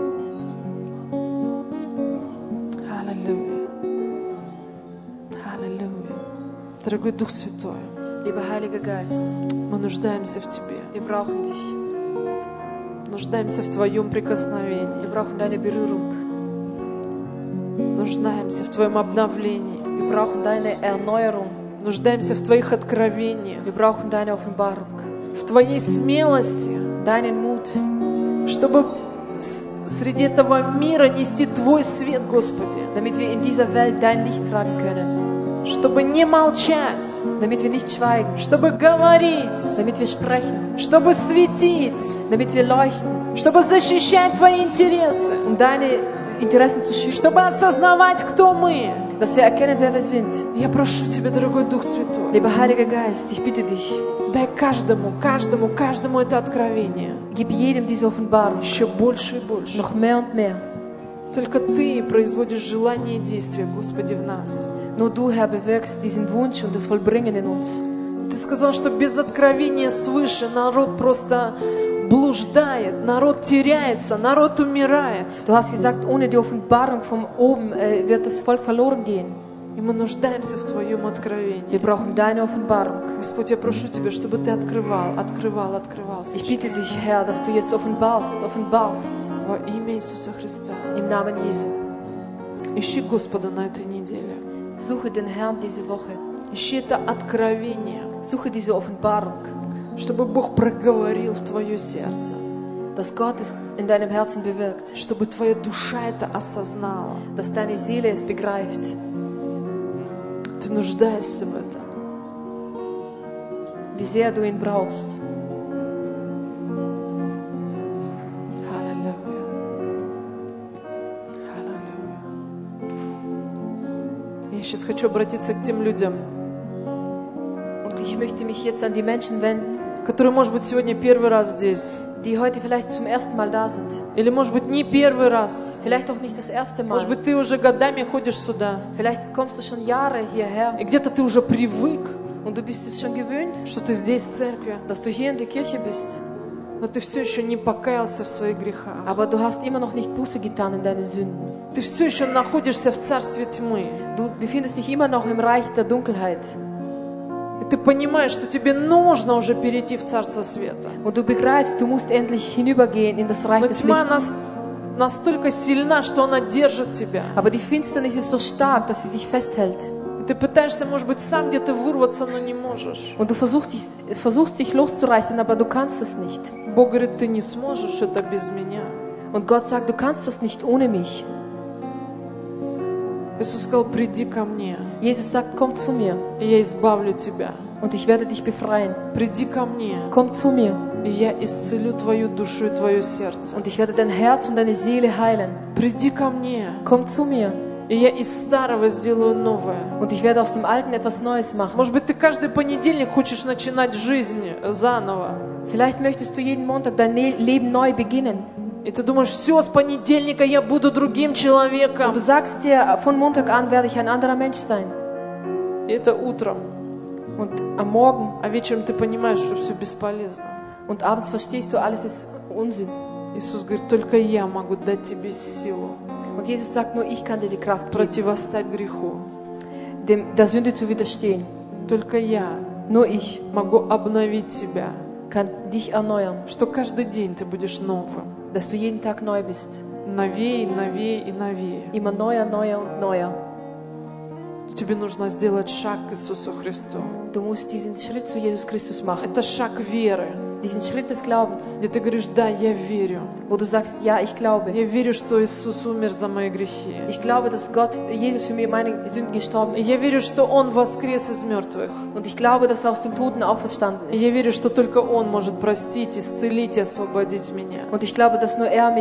Аллилуйя. Аллилуйя. Дорогой Дух Святой, Lieber Heiliger Geist, мы нуждаемся в Тебе, wir brauchen dich. нуждаемся в Твоем Wir прикосновении, brauchen deine Berührung. нуждаемся в Твоем обновлении, Wir brauchen deine Erneuerung. нуждаемся в Твоих откровениях, Wir brauchen deine Offenbarung. в Твоей смелости, Deinen Mut, чтобы среди этого мира нести Твой свет, Господи, damit wir in dieser Welt dein Licht tragen können. чтобы не молчать, Damit wir nicht schweigen. чтобы говорить, Damit wir sprechen. чтобы светить, Damit wir leuchten. чтобы защищать Твои интересы, Um deine Interessen zu schützen. чтобы осознавать, кто мы. Dass wir erkennen, wer wir sind. Я прошу Тебя, дорогой Дух Святой, Lieber Heiliger Geist, ich bitte dich, дай каждому это откровение gib jedem diese Offenbarung. еще больше и больше. Noch mehr und mehr. Только Ты производишь желание и действие, Господи, в нас. Nur du, Herr, bewirkst diesen Wunsch und das Vollbringen in uns. Ты сказал, что без откровения свыше народ просто блуждает, народ теряется, народ умирает. Du hast gesagt, ohne die Offenbarung von oben wird das Volk verloren gehen. И мы нуждаемся в Твоем откровении. Wir brauchen deine Offenbarung. Господь, я прошу Тебя, чтобы Ты открывал Ich bitte сейчас. dich, Herr, dass du jetzt offenbarst Во имя Иисуса Христа. im Namen Jesu. Ищи Господа на этой неделе. Suche den Herrn diese Woche. Ищи это откровение, Suche diese Offenbarung, чтобы Бог проговорил в твое сердце, dass Gott es in deinem Herzen bewirkt, чтобы твоя душа это осознала. dass deine Seele es begreift. Ты нуждаешься в этом. Wie sehr du ihn brauchst. Аллилуйя. Аллилуйя. Я сейчас хочу обратиться к тем людям, Und ich möchte mich jetzt an die Menschen wenden, которые, может быть, сегодня первый раз здесь, die heute vielleicht zum ersten Mal da sind. или, может быть, не первый раз. Vielleicht auch nicht das erste Может Mal. быть, ты уже годами ходишь сюда, Vielleicht kommst du schon Jahre hierher и где-то ты уже привык, und du bist es schon gewöhnt, что ты здесь в церкви, dass du hier in der Kirche bist. но ты все еще не покаялся в своих грехах. Aber du hast immer noch nicht Buße getan in deinen Sünden. Ты все еще находишься в царстве тьмы. Du befindest dich immer noch im Reich der Dunkelheit. И ты понимаешь, что тебе нужно уже перейти в царство света. Und du begreifst, du musst endlich hinübergehen in das Reich Но des тьма Lichts. настолько сильна, что она держит тебя. Aber die Finsternis ist so stark, dass sie dich festhält. И ты пытаешься, может быть, сам где-то вырваться, но не можешь. Und du versuchst dich loszureißen, aber du kannst es nicht. Бог говорит, ты не сможешь это без меня. Und Gott sagt, du kannst das nicht ohne mich. Иисус сказал, приди ко мне, Jesus sagt, komm zu mir и я избавлю тебя. und ich werde dich befreien. Приди ко мне, Komm zu mir и я исцелю твою душу и твое сердце. und ich werde dein Herz und deine Seele heilen. Приди ко мне, Komm zu mir и я из старого сделаю новое. und ich werde aus dem Alten etwas Neues machen. Может быть, ты каждый понедельник хочешь начинать жизнь заново. Vielleicht möchtest du jeden Montag dein Leben neu beginnen. И ты думаешь, все, с понедельника я буду другим человеком. Und du sagst dir, von Montag an werde ich ein anderer Mensch sein. И это утром. Und am Morgen А вечером ты понимаешь, что все бесполезно. und abends verstehst du, alles ist Unsinn. Иисус говорит, только я могу дать тебе силу Und Jesus sagt, nur ich kann dir die Kraft geben, противостать греху. der Sünde zu widerstehen. Только я Nur ich могу обновить тебя, kann dich erneuern, что каждый день ты будешь новым. dass du jeden Tag neu bist. Новее, новее и новее. Immer neuer, neuer und neuer. Тебе нужно сделать шаг к Иисусу Христу. Du musst diesen Schritt zu Jesus Christus machen. Это шаг веры, Diesen Schritt des Glaubens, где ты говоришь, да, я верю. wo du sagst, ja, ich glaube. Я верю, что Иисус умер за мои грехи. Ich glaube, dass Jesus für meine Sünden gestorben И я ist. верю, что Он воскрес из мертвых. Und ich glaube, dass er aus dem Toten auferstanden И я ist. верю, что только Он может простить, исцелить и освободить меня. Und ich glaube, dass nur er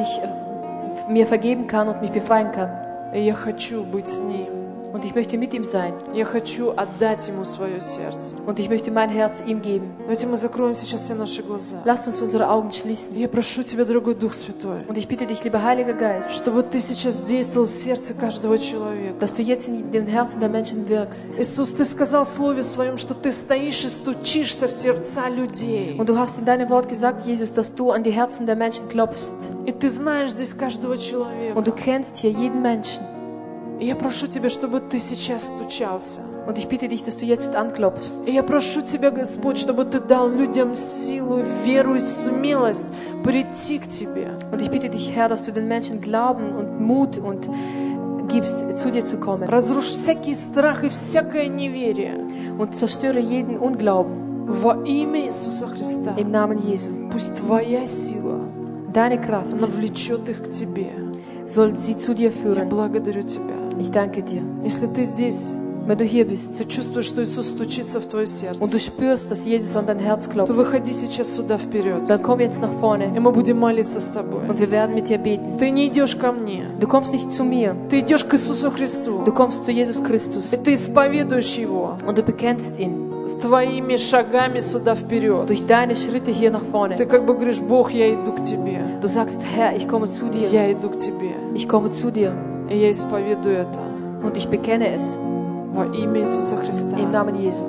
mir vergeben kann und mich befreien kann. И я хочу быть с Ним. Und ich möchte mit ihm sein. Я хочу отдать Ему свое сердце. Und ich möchte mein Herz ihm geben. Давайте мы закроем сейчас все наши глаза. Lasst uns unsere Augen schließen. Я прошу Тебя, дорогой Дух Святой, Und ich bitte dich, lieber Heiliger Geist, чтобы Ты сейчас действовал в сердце каждого человека. dass du jetzt in den Herzen der Menschen wirkst. Иисус, Ты сказал в Слове Своем, что Ты стоишь и стучишься в сердца людей. Und du hast in deinem Wort gesagt, Jesus, dass du an die Herzen der Menschen klopfst. И Ты знаешь здесь каждого человека. Und du kennst hier jeden Menschen. И я прошу Тебя, чтобы Ты сейчас стучался. Und ich bitte dich, dass du jetzt anklopfst. И я прошу Тебя, Господь, чтобы Ты дал людям силу, веру и смелость прийти к Тебе. Und ich bitte dich, Herr, dass du den Menschen Glauben und Mut und gibst, zu dir zu kommen. Разрушь всякий страх и всякое неверие. Und zerstöre jeden Unglauben. Во имя Иисуса Христа. Im Namen Jesu. Пусть Твоя сила Deine Kraft навлечет их к Тебе. soll sie zu dir Я führen. благодарю Тебя. Ich danke dir. Если Ты здесь, Wenn du hier bist ты чувствуешь, что Иисус стучится в Твое сердце, und du spürst, dass Jesus an dein Herz то klopft, выходи сейчас сюда вперед. dann komm jetzt nach И vorne мы будем молиться с Тобой. und wir werden mit dir beten. Ты не идешь ко мне. Du kommst nicht zu mir, Ты идешь к Иисусу Христу. du kommst zu Jesus Christus И ты исповедуешь Его und du bekennst ihn твоими шагами сюда вперед. durch deine Schritte hier nach vorne. Ты как бы говоришь, Бог, я иду к Тебе. Du sagst, Herr, ich komme zu dir, Я иду к Тебе. ich komme zu dir И я исповедую это und ich bekenne es во имя Иисуса Христа. im Namen Jesu.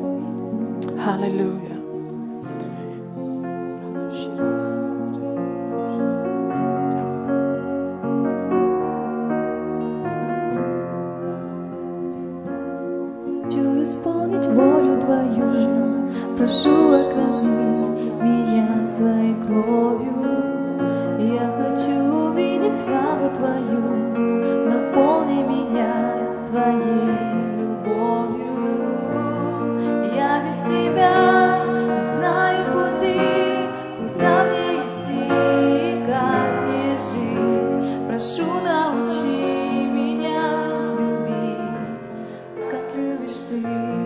Аллилуйя. Хочу исполнить волю Твою, прошу, окроми меня своей кровью. Я хочу увидеть славу Твою, наполни меня своей любовью. Я без Тебя не знаю пути, куда мне идти и как мне жить. Прошу, научи меня любить, как любишь Ты.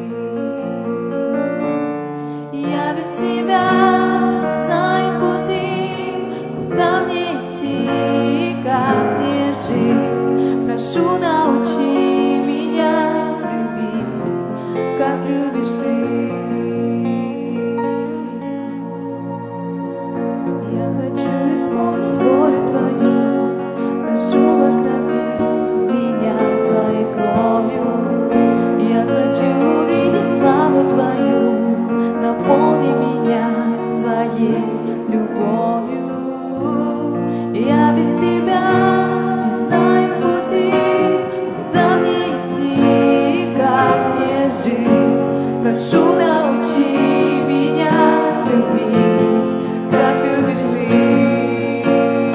Я без Тебя не знаю пути, куда мне идти и как мне жить. Прошу, научи меня любить, как любишь Ты. Я хочу исполнить волю Твою, прошу, окроми меня своей кровью. Я хочу увидеть славу Твою, наполни меня своей любовью. Я без Тебя не знаю пути, куда мне идти и как мне жить. Прошу, научи меня любить, как любишь Ты.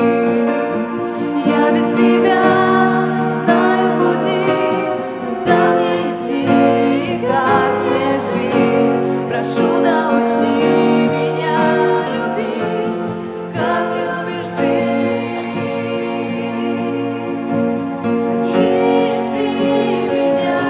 Я без Тебя не знаю пути, куда мне идти и как мне жить. Прошу, научи меня любить, как любишь Ты. Очисти меня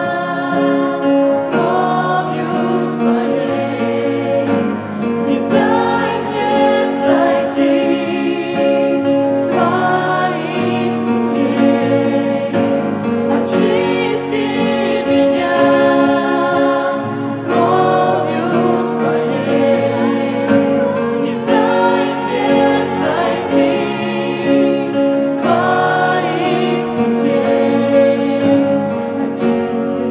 кровью Своей, не дай мне сойти с Твоих путей. Очисти меня кровью Своей, не дай мне сойти с Твоих путей. Очисти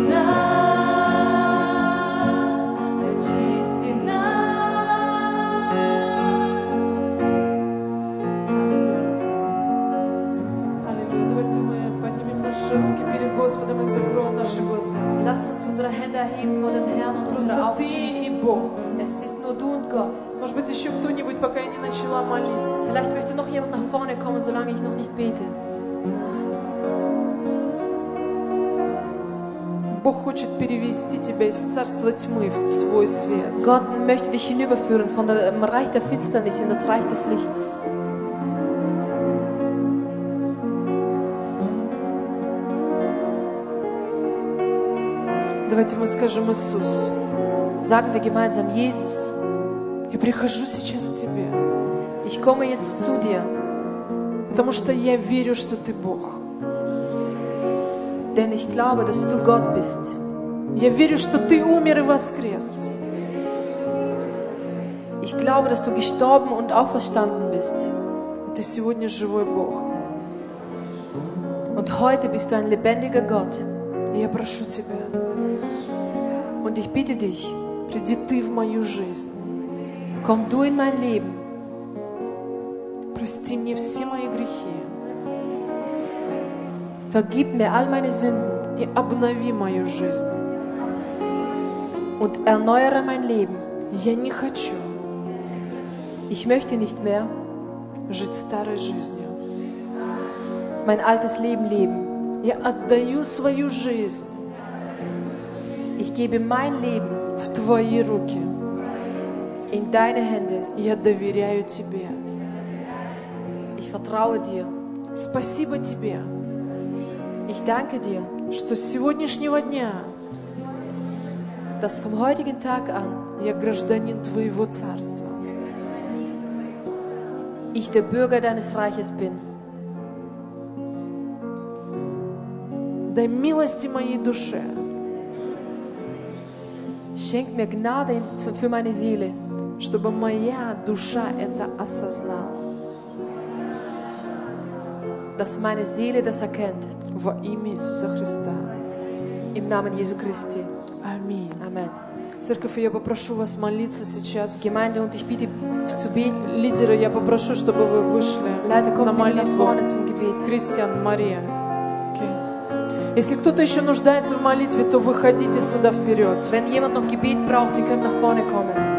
Аллилуйя. Давайте мы поднимем наши руки перед Господом и закроем наши глаза. Lasst uns unsere Hände erheben vor dem Herrn und unsere Просто Augen Ты и schließen. Бог. Es ist nur du und Gott. Может быть, еще кто-нибудь, пока я не начала молиться. Vielleicht möchte noch jemand nach vorne kommen, solange ich noch nicht bete. Бог хочет перевести тебя из царства тьмы в свой свет. Gott möchte dich hinüberführen von dem Reich der Finsternis in das Reich des Lichts. Давайте мы скажем: Иисус, Sagen wir gemeinsam: Jesus, я прихожу сейчас к Тебе, ich komme jetzt zu dir, потому что я верю, что Ты Бог. denn ich glaube, dass du Gott bist. Я верю, что Ты умер и воскрес. Ich glaube, dass du gestorben und auferstanden bist. И Ты сегодня живой Бог. Und heute bist du ein lebendiger Gott. И я прошу Тебя, Und ich bitte dich, приди Ты в мою жизнь. komm du in mein Leben. Прости мне все мои грехи Vergib mir all meine Sünden и обнови мою жизнь. und erneuere mein Leben. Я не хочу Ich möchte nicht mehr жить старой жизнью. mein altes Leben leben. Я отдаю свою жизнь Ich gebe mein Leben в Твои руки. in deine Hände. Я доверяю Тебе. Ich vertraue dir. Спасибо Тебе, Ich danke dir, что с сегодняшнего дня dass vom heutigen Tag an я гражданин Твоего Царства. ich der Bürger deines Reiches bin. Дай милости моей душе, Schenk mir Gnade für meine Seele, чтобы моя душа это осознала. dass meine Seele das erkennt. Во имя Иисуса Христа. Im Namen Jesu Christi. Аминь. Amen. Церковь, я попрошу вас молиться сейчас. Gemeinde, und ich bitte zu beten. Лидеры, я попрошу, чтобы вы вышли Leiter, на kommt bitte nach молитву. vorne zum Gebet. Кристиан, Мария. Окей. Если кто-то еще нуждается в молитве, то выходите сюда вперед. Wenn jemand noch Gebet braucht, ihr könnt nach vorne kommen.